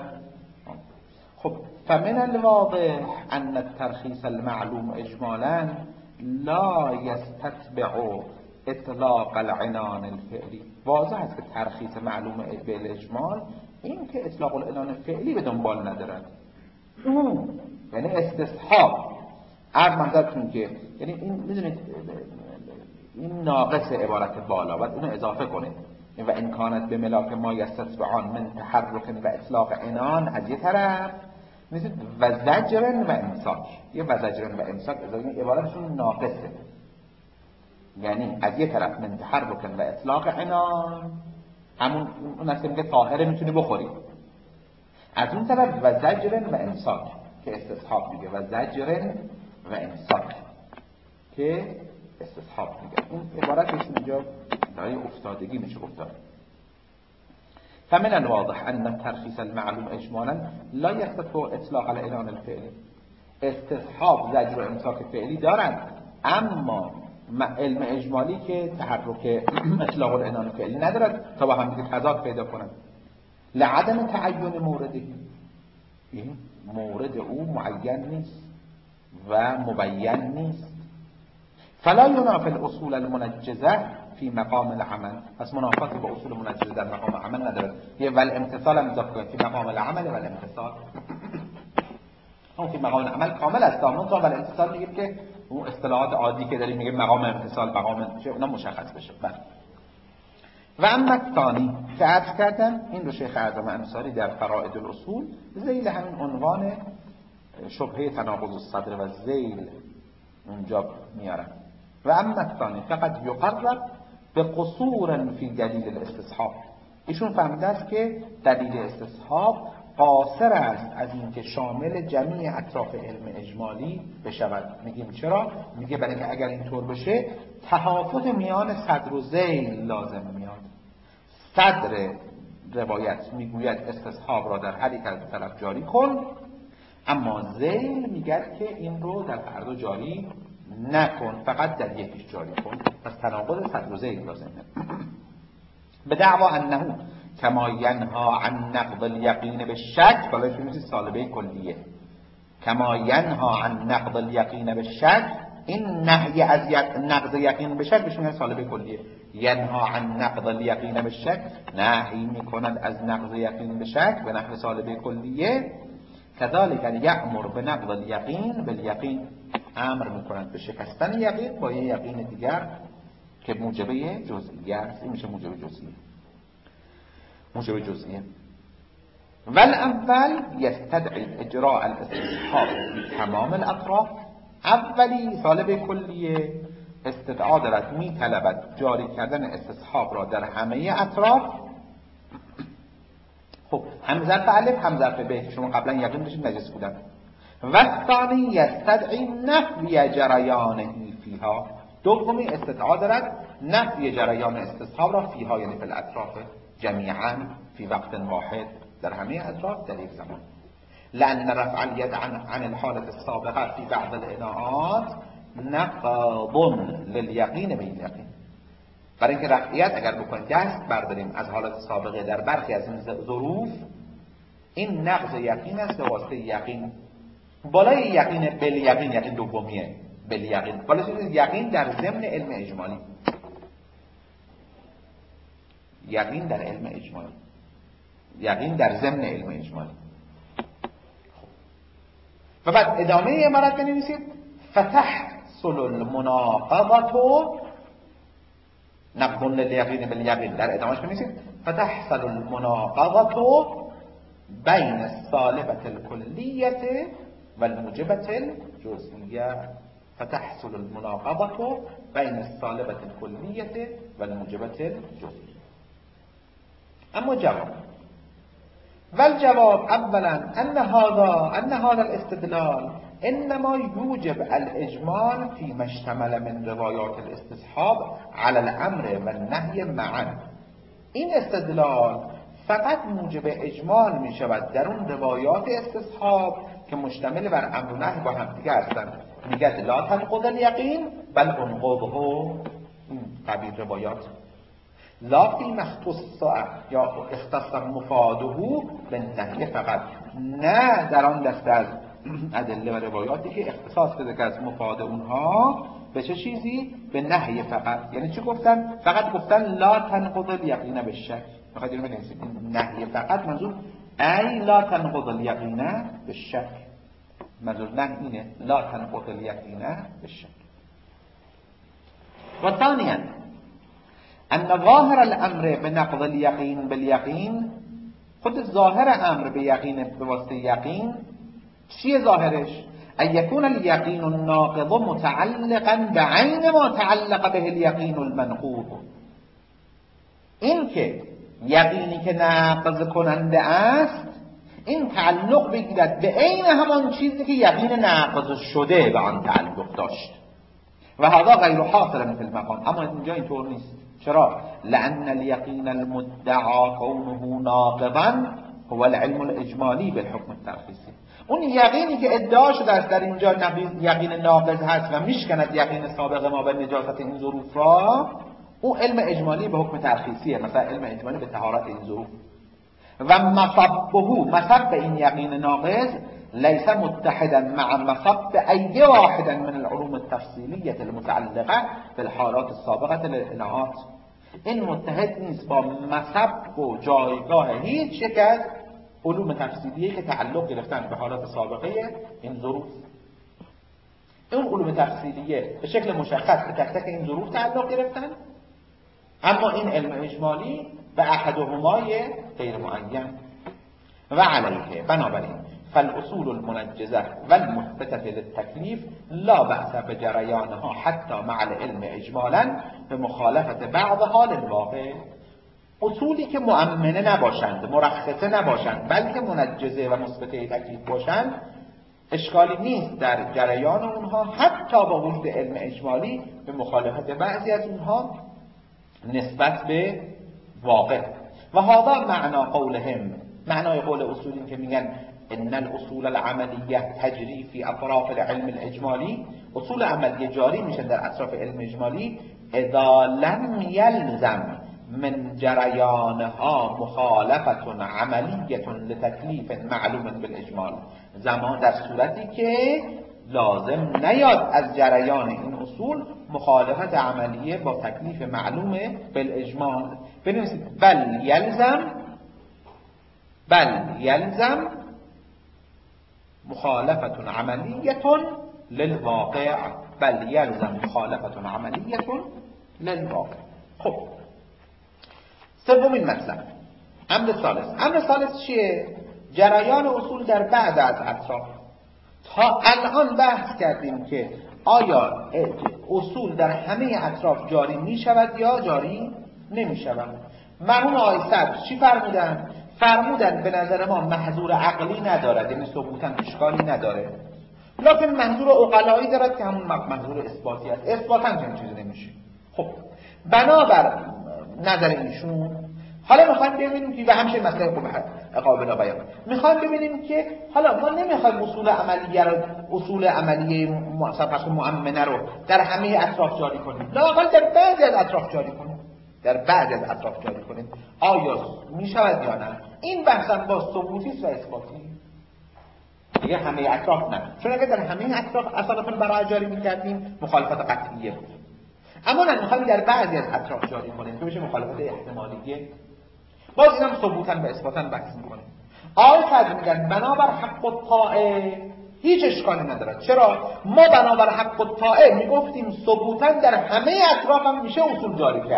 خب فمن الواضح ان الترخیص المعلوم اجمالا لا يستتبع اطلاق العنان الفعلی. واضح است که ترخیص معلوم بالاجمال این که اطلاق العنان الفعلی به دنبال ندارد. اون یعنی استصحاب عرض منظرتون که یعنی این میدونید این ناقص عبارت بالا باید اونو اضافه کنید. و این کانت به ملاک ما یستتبعان من تحرک و اطلاق عنان از یه طرف مثل و زجرن و امساک. یه و زجرن و امساک اضافه عبارتشون ناقصه، یعنی از یه طرف من تحرک و اطلاق عنان همون اون است که میگه طاهره میتونی بخوری، از اون طرف و زجرن و امساک که استصحاب میگه و زجرن و امساک که استصحاب میگه. این عبارتش اینجا دارای افتادگی میشه گفتار. فمن الواضح ان الترخیص المعلوم اجمالا لا يستطيع اطلاق العنان الفعلی. استصحاب زجر و امساک فعلی دارن، اما علم اجمالی که تحرک اطلاق العنان فعلی ندارد تا با هم دیگه تضاد پیدا کنند. لعدم تعین موردی، این مورد او معین نیست و مبین نیست. فلا ينافي الاصول المنجزه فی مقام العمل. پس منافاتی با اصول منجزه در مقام عمل ندارد. یه ول امتصال هم اضافه کنید فی مقام العمل ول امتصال. اون فی مقام العمل کامل است، اما تا ول امتصال میگیم که اون اصطلاحات عادی که داریم میگیم مقام امتصال مقام چه اونا مشخص بشه. بله. و اما الثانی که عرض کردم این رو شیخ اعظم انصاری در فرائد الاصول ذیل همین عنوان شبهه تناقض الصدر و ذیل اونجا میارن. و اما الثانی فقط یقرر به قصور فی دلیل الاستصحاب. ایشون فهمیده است که دلیل استصحاب قاصر است از اینکه شامل جمیع اطراف علم اجمالی بشود. میگیم چرا؟ میگه برای اینکه اگر اینطور بشه تحافظ میان صدر و ذیل لازم میاد. صدر روایت میگوید استصحاب را در هر یک از طرف جاری کن، اما ذیل میگه که این رو در هر دو جاری نکن، فقط در یکیش جاری کن. پس تناقض صدر و ذیل لازمه. به دعوا انه کما ینها عن نقض الیقین بالشک، بالا چون میشه سالبه کلیه. کما ینها عن نقض الیقین بالشک، این نهی از نقض یقین بالشک بهش میگن سالبه کلیه. ینها عن نقض الیقین بالشک، نهی میکند از نقض یقین بالشک به نحو سالبه کلیه. کذالک یأمر به نقض الیقین بالیقین، امر میکنند به شکستن یقین با یه یقین دیگر که موجبه جزئیه است. این میشه موجبه جزئیه. موجب جزئیه. والاول یستدعی اجراء الاستصحاب فی تمام الاطراف. اولی طالب کلیه استدعا دارد میطلبد جاری کردن استصحاب را در همه اطراف. خب هم ظرف الف هم ظرف ب شما قبلا یقین داشتید نجس بودن. و ثانی یستدعی نفی جریانه فیها. دومی استدعا دارد نفی جریان استصحاب را فیها، یعنی فی الاطراف جمیعا فی وقت واحد، در همه اطراف در یک زمان. لأن رفع الید عن, عن الحالة السابقه فی بعض الاناعات نقض للیقین بالیقین. برای اینکه رفعیت اگر بکنیم دست برداریم از حالت سابقه در برخی از این ظروف، این نقض یقین است به واسطه یقین. بالای یقین بالیقین، یقین دومیه بالیقین، بالای یقین در ضمن علم اجمالی. یقین در علم اجمالی، یقین در ضمن علم اجمالی. و بعد ادامه عبارت بنویسید فتحصل المناقضة نقض للیقین بالیقین در ادامهش بنویسید فتحصل المناقضة بین السالبة الكلیة والموجبة الجزئیة فتحصل المناقضة بین السالبة الكلیة والموجبة الجزئیة. اما جواب والجواب اولا ان هذا ان هذا الاستدلال انما يوجب الاجمال فيما اشتمل من روايات الاستصحاب على الامر والنهي معا. این استدلال فقط موجب اجمال می شود در اون روایات استصحاب که مشتمل بر امر و نهی با هم دیگه هستند. میگه لا تنقض الیقین بل انقضه، این قبیل روایات لا فی مختص یا اختص مفاده به نهی فقط، نه در آن دسته از ادله و روایاتی که اختصاص بده که از مفاد اونها به چه چیزی؟ به نهی فقط. یعنی چی گفتن؟ فقط گفتن لا تنقض الیقین بالشک. میخواید اینو بنویسید نهی فقط منظور ای لا تنقض الیقین بالشک، منظور نه اینه لا تنقض الیقین بالشک. و ثانیا ان ظاهر الامر بنقض الیقین بالیقین، خود ظاهر امر به یقین به واسطه یقین چیه ظاهرش؟ ان یکون الیقین الناقض متعلقا بعین ما تعلق به الیقین المنقوض، این که یقینی که نقض کننده است این تعلق بگیرد به عین همان چیزی که یقین نقض شده به آن تعلق داشت. و هذا غیر حاصل فی المقام، اما اینجا اینطور نیست. چرا؟ لأن اليقين المدعى كونه ناقضا هو العلم الاجمالی بالحكم الترخیصی. اون یقینی که ادعا شده است در اینجا یقین ناقض هست و میشکند یقین سابق ما به نجاست این ظروف را، او علم اجمالی به حکم ترخیصیه، مثلا علم اجمالی به طهارت این ظروف. و مصبه مصب این یقین ناقض ليس متحدا مع مصب أي واحد من العلوم التفصيلية المتعلقة بالحالات السابقة للإنعات. این متحد نیست با مصب و جایگاه هیچ یک از علوم تفصیلیه که تعلق گرفتن به حالات سابقه این ظروف. اون علوم تفصیلیه به شکل مشخص به تک تک این ظروف تعلق گرفتن، اما این علم اجمالی به احدهمای غیر معین. و علیه بنابراین فالاصول المنجزه والمثبته للتکلیف لا بأس بجریانها حتی مع العلم اجمالا به مخالفت بعضها للواقع. اصولی که مؤمنه نباشند، مرخصه نباشند، بلکه منجزه و مثبته تکلیف باشند، اشکالی نیست در جریان اونها حتی با وجود علم اجمالی به مخالفت بعضی از اونها نسبت به واقع. و هذا معنا قولهم، معنای قول اصولین که میگن ان الاصول العملیه تجری فی اطراف العلم الاجمالی، اصول عملی جاری میشن در اطراف علم اجمالی اذا لم یلزم من جریانها مخالفه عملیه لتکلیف معلوم بالاجمال، زمان در صورتی که لازم نیاد از جریان این اصول مخالفت عملیه با تکلیف معلوم بالاجمال. بنویسید بل یلزم بل یلزم مخالفة عملیة للواقع، بل یلزم مخالفة عملیة للواقع. خب سومین مطلب امر ثالث. امر ثالث چیه؟ جریان اصول در بعض از اطراف. تا الان بحث کردیم که آیا اصول در همه اطراف جاری می شود یا جاری نمی شود. مرحوم آقای صدر چی فرمودن؟ فرمودن به نظر ما محظور عقلی ندارد، یعنی ثبوتاً اشکالی نداره، لکن محظور عقلایی دارد که همون محظور اثباتی است، اثباتاً چنین چیزی نمیشه. خب بنابر نظر ایشون حالا میخوایم ببینیم که و همچنین مسئله قابل بیان میخوایم ببینیم که حالا ما نمیخوایم اصول عملیه رو اصول عملیه مصفح مؤمنه رو در همه اطراف جاری کنیم، لااقل در بعضی از اطراف جاری کنیم، در بعضی از اطراف جاری کنیم. آیا می شود یا نه؟ این بحثا با ثبوتی و اثباتی دیگه همه اطراف نه، چون اگر در همه اطراف اصالتا برای جاری می‌کردیم مخالفت قطعیه بود، اما نه می‌خوایم در بعضی از اطراف جاری کنیم که بشه مخالفت احتمالیه. باز اینم ثبوتا و اثباتا بحث می‌کنیم. آیه فرض میگن بنابر حق الطاعه هیچ اشکالی ندارد. چرا؟ ما بنابر حق الطاعه میگفتیم ثبوتا در همه اطراف هم میشه اصول جاری کرد،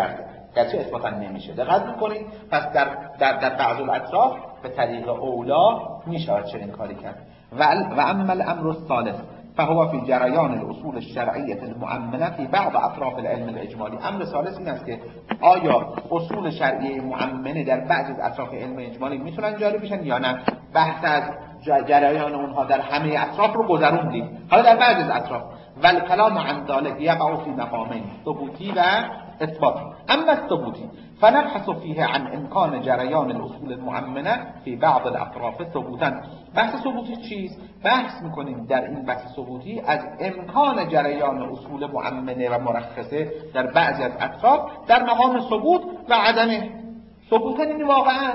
گرچه اثباتا نمیشه. دقت میکنید پس در در در بعض الاطراف به طریق اولا میشه چنین کاری کرد. و و اما الامر الثالث فهو في جریان الاصول الشرعیه المؤمنه في بعض اطراف العلم الاجمالی. امر ثالث این است که آیا اصول شرعیه مؤمنه در بعضی از اطراف علم اجمالی میتونن جاری بشن یا نه؟ بحث از جریان اونها در همه اطراف رو گذروندیم، حالا در بعضی از اطراف والکلام عن ذلك یقع في مقامین ثبوتی و اثبات. اما الثبوتی فنبحث فيه عن امکان جریان الاصول المؤمنه في بعض الاطراف ثبوتا. بحث ثبوتی چیست؟ بحث میکنیم در این بحث ثبوتی از امکان جریان اصول مؤمنه و مرخصه در بعضی از اطراف در مقام ثبوت و عدمه. ثبوتا این واقعا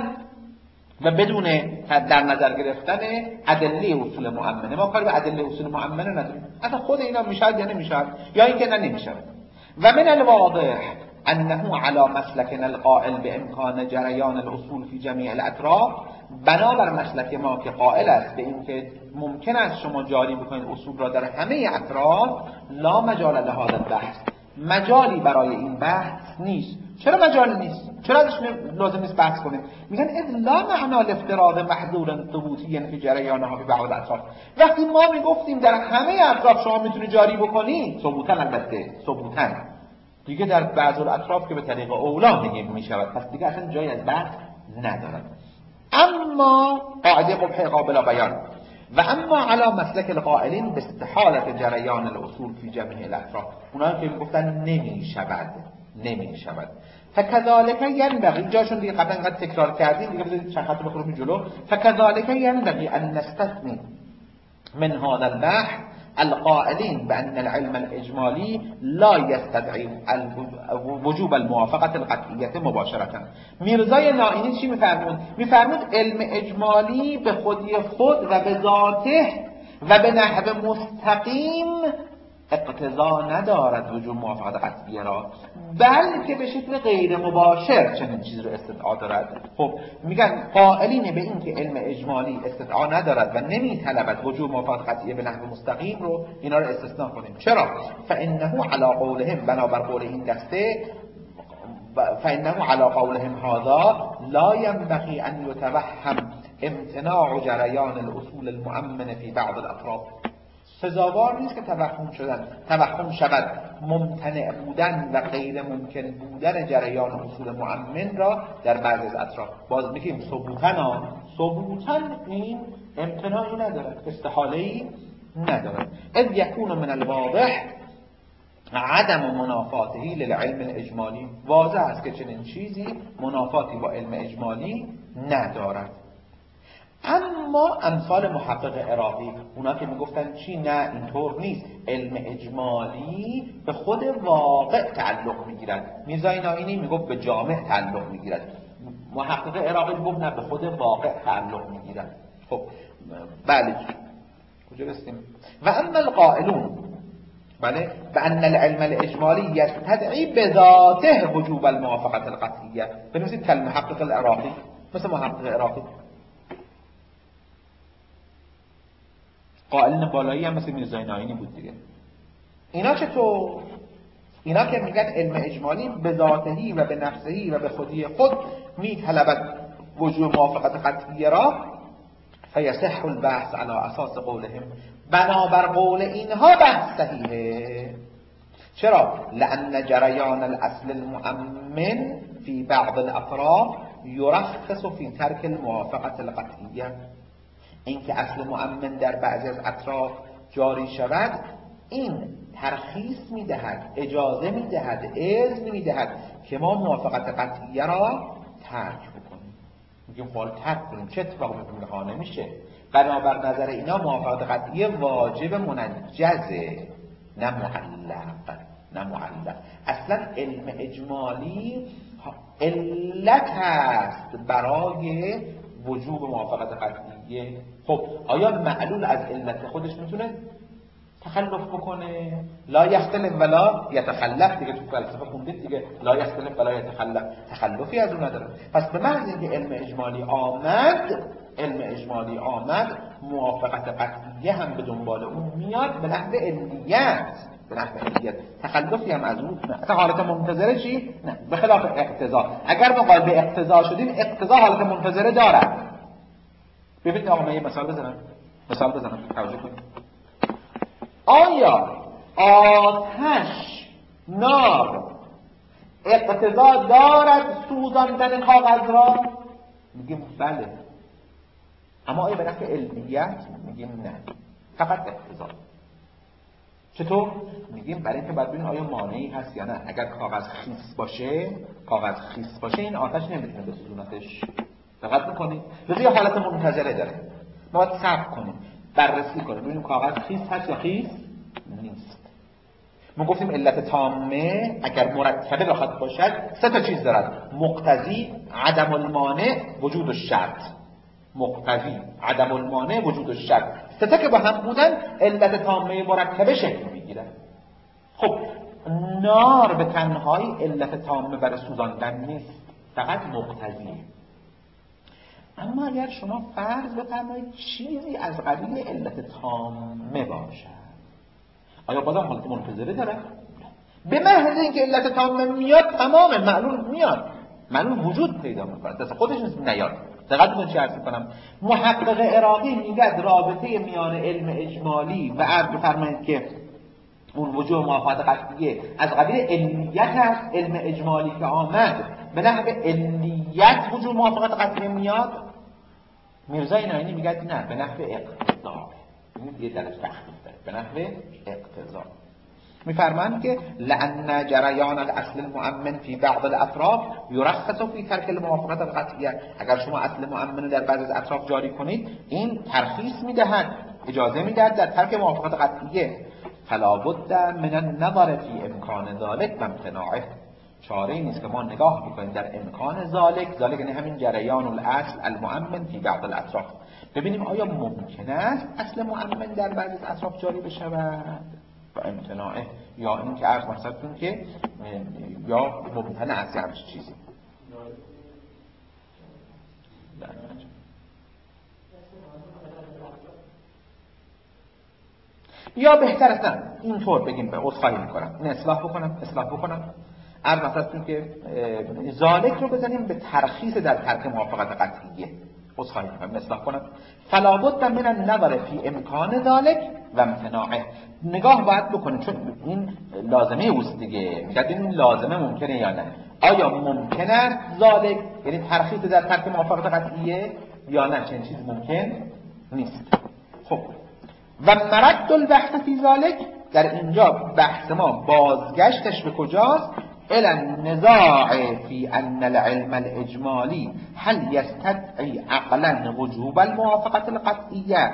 و بدون در نظر گرفتن ادله اصول مؤمنه. ما کاری به ادله اصول مؤمنه نداریم، اصلا خود اینا میشد یا نمیشد یا اینکه نه نمیشد. و من الواضح انه على مسلكنا القائل بامکان جریان الاصول في جميع الاطراف، بنابر مسلک ما که قائل است به اینکه ممکن است شما جاری بکنید اصول را در همه اطراف، لا مجال لهذا البحث، مجالی برای این بحث نیست. چرا مجال نیست؟ چرا ازش لازم نیست بحث کنیم؟ میگن اذ لا معنا الافتراض محظور ثبوتی فی جریانها فی بعض الاطراف. وقتی ما میگفتیم در همه اطراف شما میتونید جاری بکنید، ثبوتا البته ثبوتا، دیگه در بعض الاطراف که به طریق اولا میگیم میشود، پس دیگه اصلا جایی از بحث ندارد. اما قاعده قبح قابل بیان و اما علی مسلک القائلین به استحالت جریان الاصول فی جميع الاطراف، اونایی که میگفتن نمیشود نمیشود فکذالک ینبغی، جاشون دیگه قبلا اینقدر تکرار کردیم دیگه بذارید چند خط بخوریم جلو. فکذالک ینبغی ان نستثنی من هذا البحث القائلين بأن العلم الإجمالي لا يستدعي وجوب الموافقة القطعية مباشرة. میرزای نائینی چی میفرمود؟ میفرمود علم اجمالی به خودی خود و به ذاته و به نحو مستقیم اقتضا ندارد وجوب موافقت قطعیه را، بلکه به شکل غیر مباشر چنین چیز رو استدعا دارد. خب میگن قائلین به این که علم اجمالی استدعا ندارد و نمیطلبد وجوب موافقت قطعیه به نحو مستقیم رو، اینا رو استثناء کنیم. چرا؟ فانه علی قولهم، بنابر قول این دسته، فانه علی قولهم هذا لا ينبغي ان يتوهم امتناع جریان الاصول المؤمنه في بعض الاطراف. سزاوار نیست که توهم شدن توهم شود ممتنع بودن و غیر ممکن بودن جریان اصول مؤمن را در بعضی از اطراف. باز میگیم ثبوتن ثبوتن این امتناعی ندارد، استحاله‌ای ندارد. اذ یکون من الواضح عدم منافاته للعلم الاجمالی، واضح است که چنین چیزی منافاتی با علم اجمالی ندارد. اما امثال محقق عراقی، اونا که میگفتن چی؟ نه اینطور نیست، علم اجمالی به خود واقع تعلق میگیرد. میرزای نائینی میگفت به جامع تعلق میگیرد، محقق عراقی میگفت نه به خود واقع تعلق میگیرد. خب بله، کجا رسیدیم؟ و اما القائلون بله بأن العلم الاجمالی یستدعی بذاته وجوب الموافقت القطعیه، بنویسید کالمحقق العراقی، مثل محقق عراقی. قائلین بالایی هم مثل میرزای نائینی بود دیگه. اینا چطور؟ اینا که میگن علم اجمالی به ذاتهی و به نفسهی و به خودی خود میطلبد وجوب موافقت قطعیه را، فیصح البحث علی اساس قولهم، بنابر قول اینها بحث صحیحه. چرا؟ لأن جریان الاصل المؤمن فی بعض الاطراف یرخص فی ترک الموافقت القطعیه. اینکه اصل مؤمن در بعضی از اطراف جاری شود، این ترخیص میدهد، اجازه میدهد، اذن میدهد که ما موافقت قطعیه را ترک بکنیم. میگیم حال ترک کنیم، چه اتفاقی میفته؟ ها نمیشه. بنابر نظر اینا موافقت قطعیه واجب منجزه، نه معلق، نه معلق. اصلا علم اجمالی علت است برای وجوب موافقت قطعیه. خب آیا معلول از علت خودش میتونه تخلف بکنه. لا یختلف ولا یتخلف، دیگه تو فلسفه خوندید دیگه، لا یختلف ولا یتخلف، تخلفی از اون نداره. پس به محض اینکه علم اجمالی آمد، علم اجمالی آمد، موافقت قطعیه هم به دنبال اون میاد به نحو علیت، به نحو علیت. تخلفی هم از اون نه. اصلا حالت منتظره چی؟ نه، به خلاف اقتضا. اگر ما قائل به اقتضا شدیم، اقتضا حالت منتظره دارد. ببینید آقا من یه مثال بزنم، مثال بزنم توجه کنید. آیا آتش، نار اقتضا دارد سوزاندن کاغذ را؟ میگیم بله. اما آیا به نحو علمیت؟ میگیم نه، فقط اقتضا. چطور؟ میگیم برای اینکه باید ببینیم آیا مانعی هست یا نه. اگر کاغذ خیس باشه، کاغذ خیس باشه این آتش نمیتونه بسوزونتش. دقت میکنید؟ لذا یه حالت منتظره داره. ما باید صبر کنیم، بررسی کنیم ببینیم کاغذ خیس هست یا خیس نیست. ما گفتیم علت تامه اگر مرکبه بخواد باشد سه تا چیز دارد: مقتضی، عدم المانع، وجود الشرط. مقتضی، عدم المانع، وجود الشرط. سه تا که با هم بودن علت تامه مرکبه شکل میگیره. خب نار به تنهایی علت تامه برای سوزاندن نیست، فقط مقتضیه. اما اگر شما فرض بفرمایید چیزی از قبیل علت تامه باشد، آیا بازم حالت منتظره داره؟ به محض اینکه علت تامه میاد تمام معلول میاد، معلول وجود پیدا میکنه، دست خودش نیاد. دقت کنید چی عرض میکنم. محقق عراقی میگه رابطه میان علم اجمالی و عرض بفرمایید که اون وجود موافقت قطعیه از قبیل علیت است. علم اجمالی که آمد به نحو علیت وجود موافقت قطعیه میاد. میرزا ناینی میگه نه، به نحو اقتضا. این یه درجه تخفیف داره، به نحو اقتضا. میفرمایند که لأن جریان الاصل المؤمن فی بعض الاطراف یرخص فی ترک الموافقت القطعیه. اگر شما اصل مؤمن در بعض از اطراف جاری کنید این ترخیص میدهد، اجازه میدهد در ترک موافقت قطعیه. فلا بد من النظر فی امکان ذلک و امتناعه. چاره ای نیست که ما نگاه بکنیم در امکان ذالک، ذالک یعنی همین جریان الاصل المؤمن فی بعض الاطراف، ببینیم آیا ممکن است اصل مؤمن در بعضی از اطراف جاری بشود و امتناعه، یا این که عرض مقصدتون که یا ممکنه است همچین چیزی. یا بهتر است نه اینطور بگیم، به عذرخواهی میکنم، این اصلاح بکنم اصلاح بکنم عرض مقصدتون که ذالک رو بزنیم به ترخیص در ترک موافقت قطعیه. عذرخواهی میکنم، اصلاح کنم. فلا بد من النظر فی امکان ذالک و امتناعه. نگاه باید بکنیم چون این لازمه اوست دیگه. میگه این لازمه ممکنه یا نه. آیا ممکن است ذالک یعنی ترخیص در ترک موافقت قطعیه یا نه، چنین چیز ممکن نیست. خب و مرد البحث فی ذالک، در اینجا بحث ما بازگشتش به کجاست؟ الى النزاع فی ان العلم الاجمالی هل یستدعی عقلا وجوب الموافقت القطعیه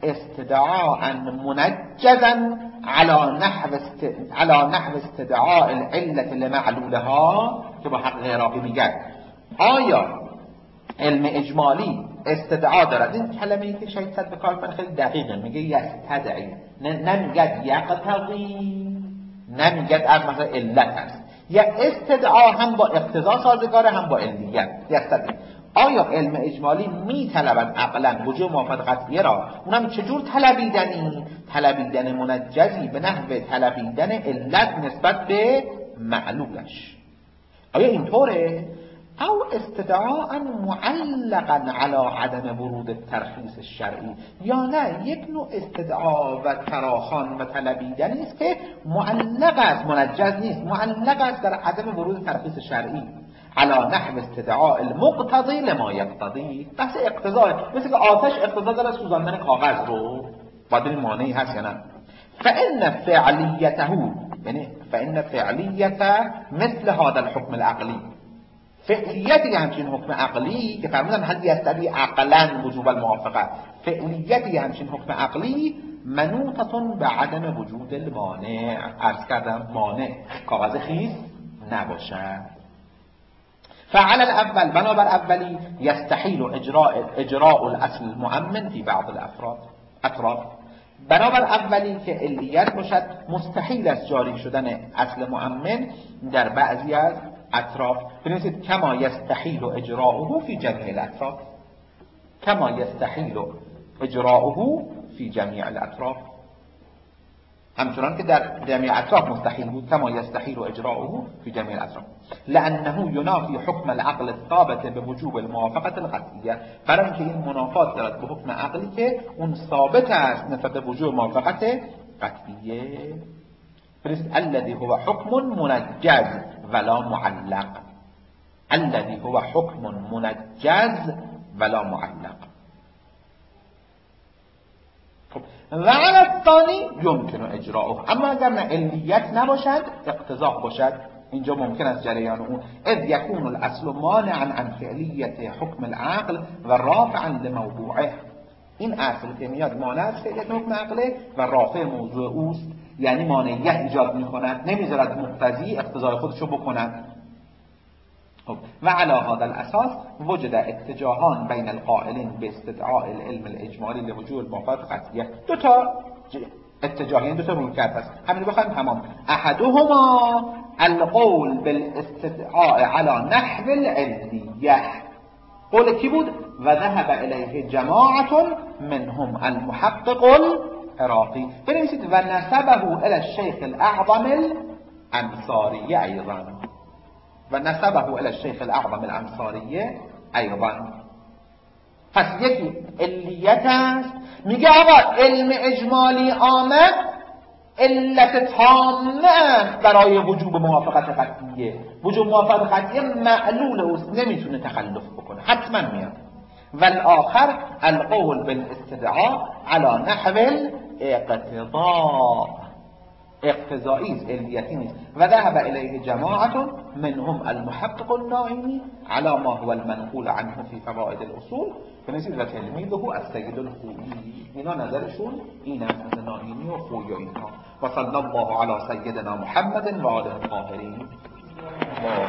استدعاء منجزا على نحو است... على نحو استدعاء العلة لمعلولها، که با حق عراقی میگن آیا علم اجمالی استدعا دارد. این کلمه‌ای که شاید صد به کار من خیلی دقیقه، میگه یستدعی، نمیگه یقتضی، نمیگه از مثلا علت هست. یا استدعا هم با اقتضا سازگاره هم با علیت. یستدعی آیا علم اجمالی میطلبد عقلا وجود موافقت قطعیه را، اونم چجور طلبیدنی؟ طلبیدن منجزی به نحو طلبیدن علت نسبت به معلولش. آیا اینطوره؟ او استدعاء معلقا على عدم ورود الترخیص الشرعی، یا نه یک نوع استدعا و تراخان و طلبیدنی است که معلق است، منجز نیست، معلق است در عدم ورود ترخیص شرعی على نحو استدعاء المقتضی لما یقتضی. بحث اقتضا، مثل که آتش اقتضا داره سوزاندن کاغذ رو، باید این مانعی هست یا نه. فإن فعلیته یعنی فإن فعلیته مثل هذا الحكم العقلی، فعلیتی همچین حکم عقلی که فرمودن هل یستدعی عقلا وجوب الموافقه، فعلیتی همچین حکم عقلی منوطه به عدم وجود المانع. عرض کردم مانع کاغذ خیس نباشد. فعلى الاول بنابر اولی یستحیل اجراء اجراء الاصل المؤمن فی بعض الافراد اطراف، بنابر اولی که علیت باشد مستحیل است جاری شدن اصل مؤمن در بعضی از اطراف. بنویسید کما یستحیل اجراؤه فی جمیع الاطراف. کما یستحیل اجراؤه فی جمیع الاطراف، همچنان که در جمیع اطراف مستحیل بود. کما یستحیل اجراؤه فی جمیع الاطراف لانه ینافی حکم العقل الثابت به وجوب الموافقت القطعیه، برای اینکه این منافات دارد به حکم عقلی که اون ثابت است نسبت به وجوب موافقت قطعیه. الذي هو حکم منجز ولا معلق. الذي هو حکم منجز ولا معلق. و علی الثانی یمکن اجراؤه، اما اگر نه علیت نباشد اقتضاء باشد، اینجا ممکن است جریان اون. اذ یکون الاصل مانعا عن فعلیت حکم العقل و رافعا لموضوعه. این اصل که میاد مانع از فعلیت حکم عقله و رافع موضوع اوست، یعنی مانعیت ایجاد میکند، نمیذارد مقتضی اقتضای خودشو بکند. و علی هذا الاساس وجد اتجاهان بین القائلین به استدعاء العلم الاجمالی لوجود الموافقت قطعیه. دو تا اتجاهی، دو تا رویکرد هست، همین بخوایم تمام. احدهما القول بالاستدعاء على نحو العلیه. قول کی بود؟ و ذهب الیه جماعت منهم المحقق العراقی. بنویسید و نسبه الی الشیخ الاعظم الانصاری ایضا. و نسبه الی الشیخ الاعظم الانصاری ایضا. پس یکی علیت است، میگه آقا علم اجمالی آمد علت تامه برای وجوب موافقت قطعیه. وجوب موافقت قطعیه معلول اوست، نمیتونه تخلف بکنه، حتما میاد. والآخر القول بالاستدعاء على نحو الاقتضاء. اقتضایی است، علیتی نیست. و ذهب الیه جماعت منهم المحقق النائمی على ما هو المنقول عنه في فوائد الاصول. بنویسید و تلمیذه السید الخویی. اینا نظرشون این است، نائمی و خویی و اینها. و صلی الله علی سیدنا محمد و آله الطاهرین.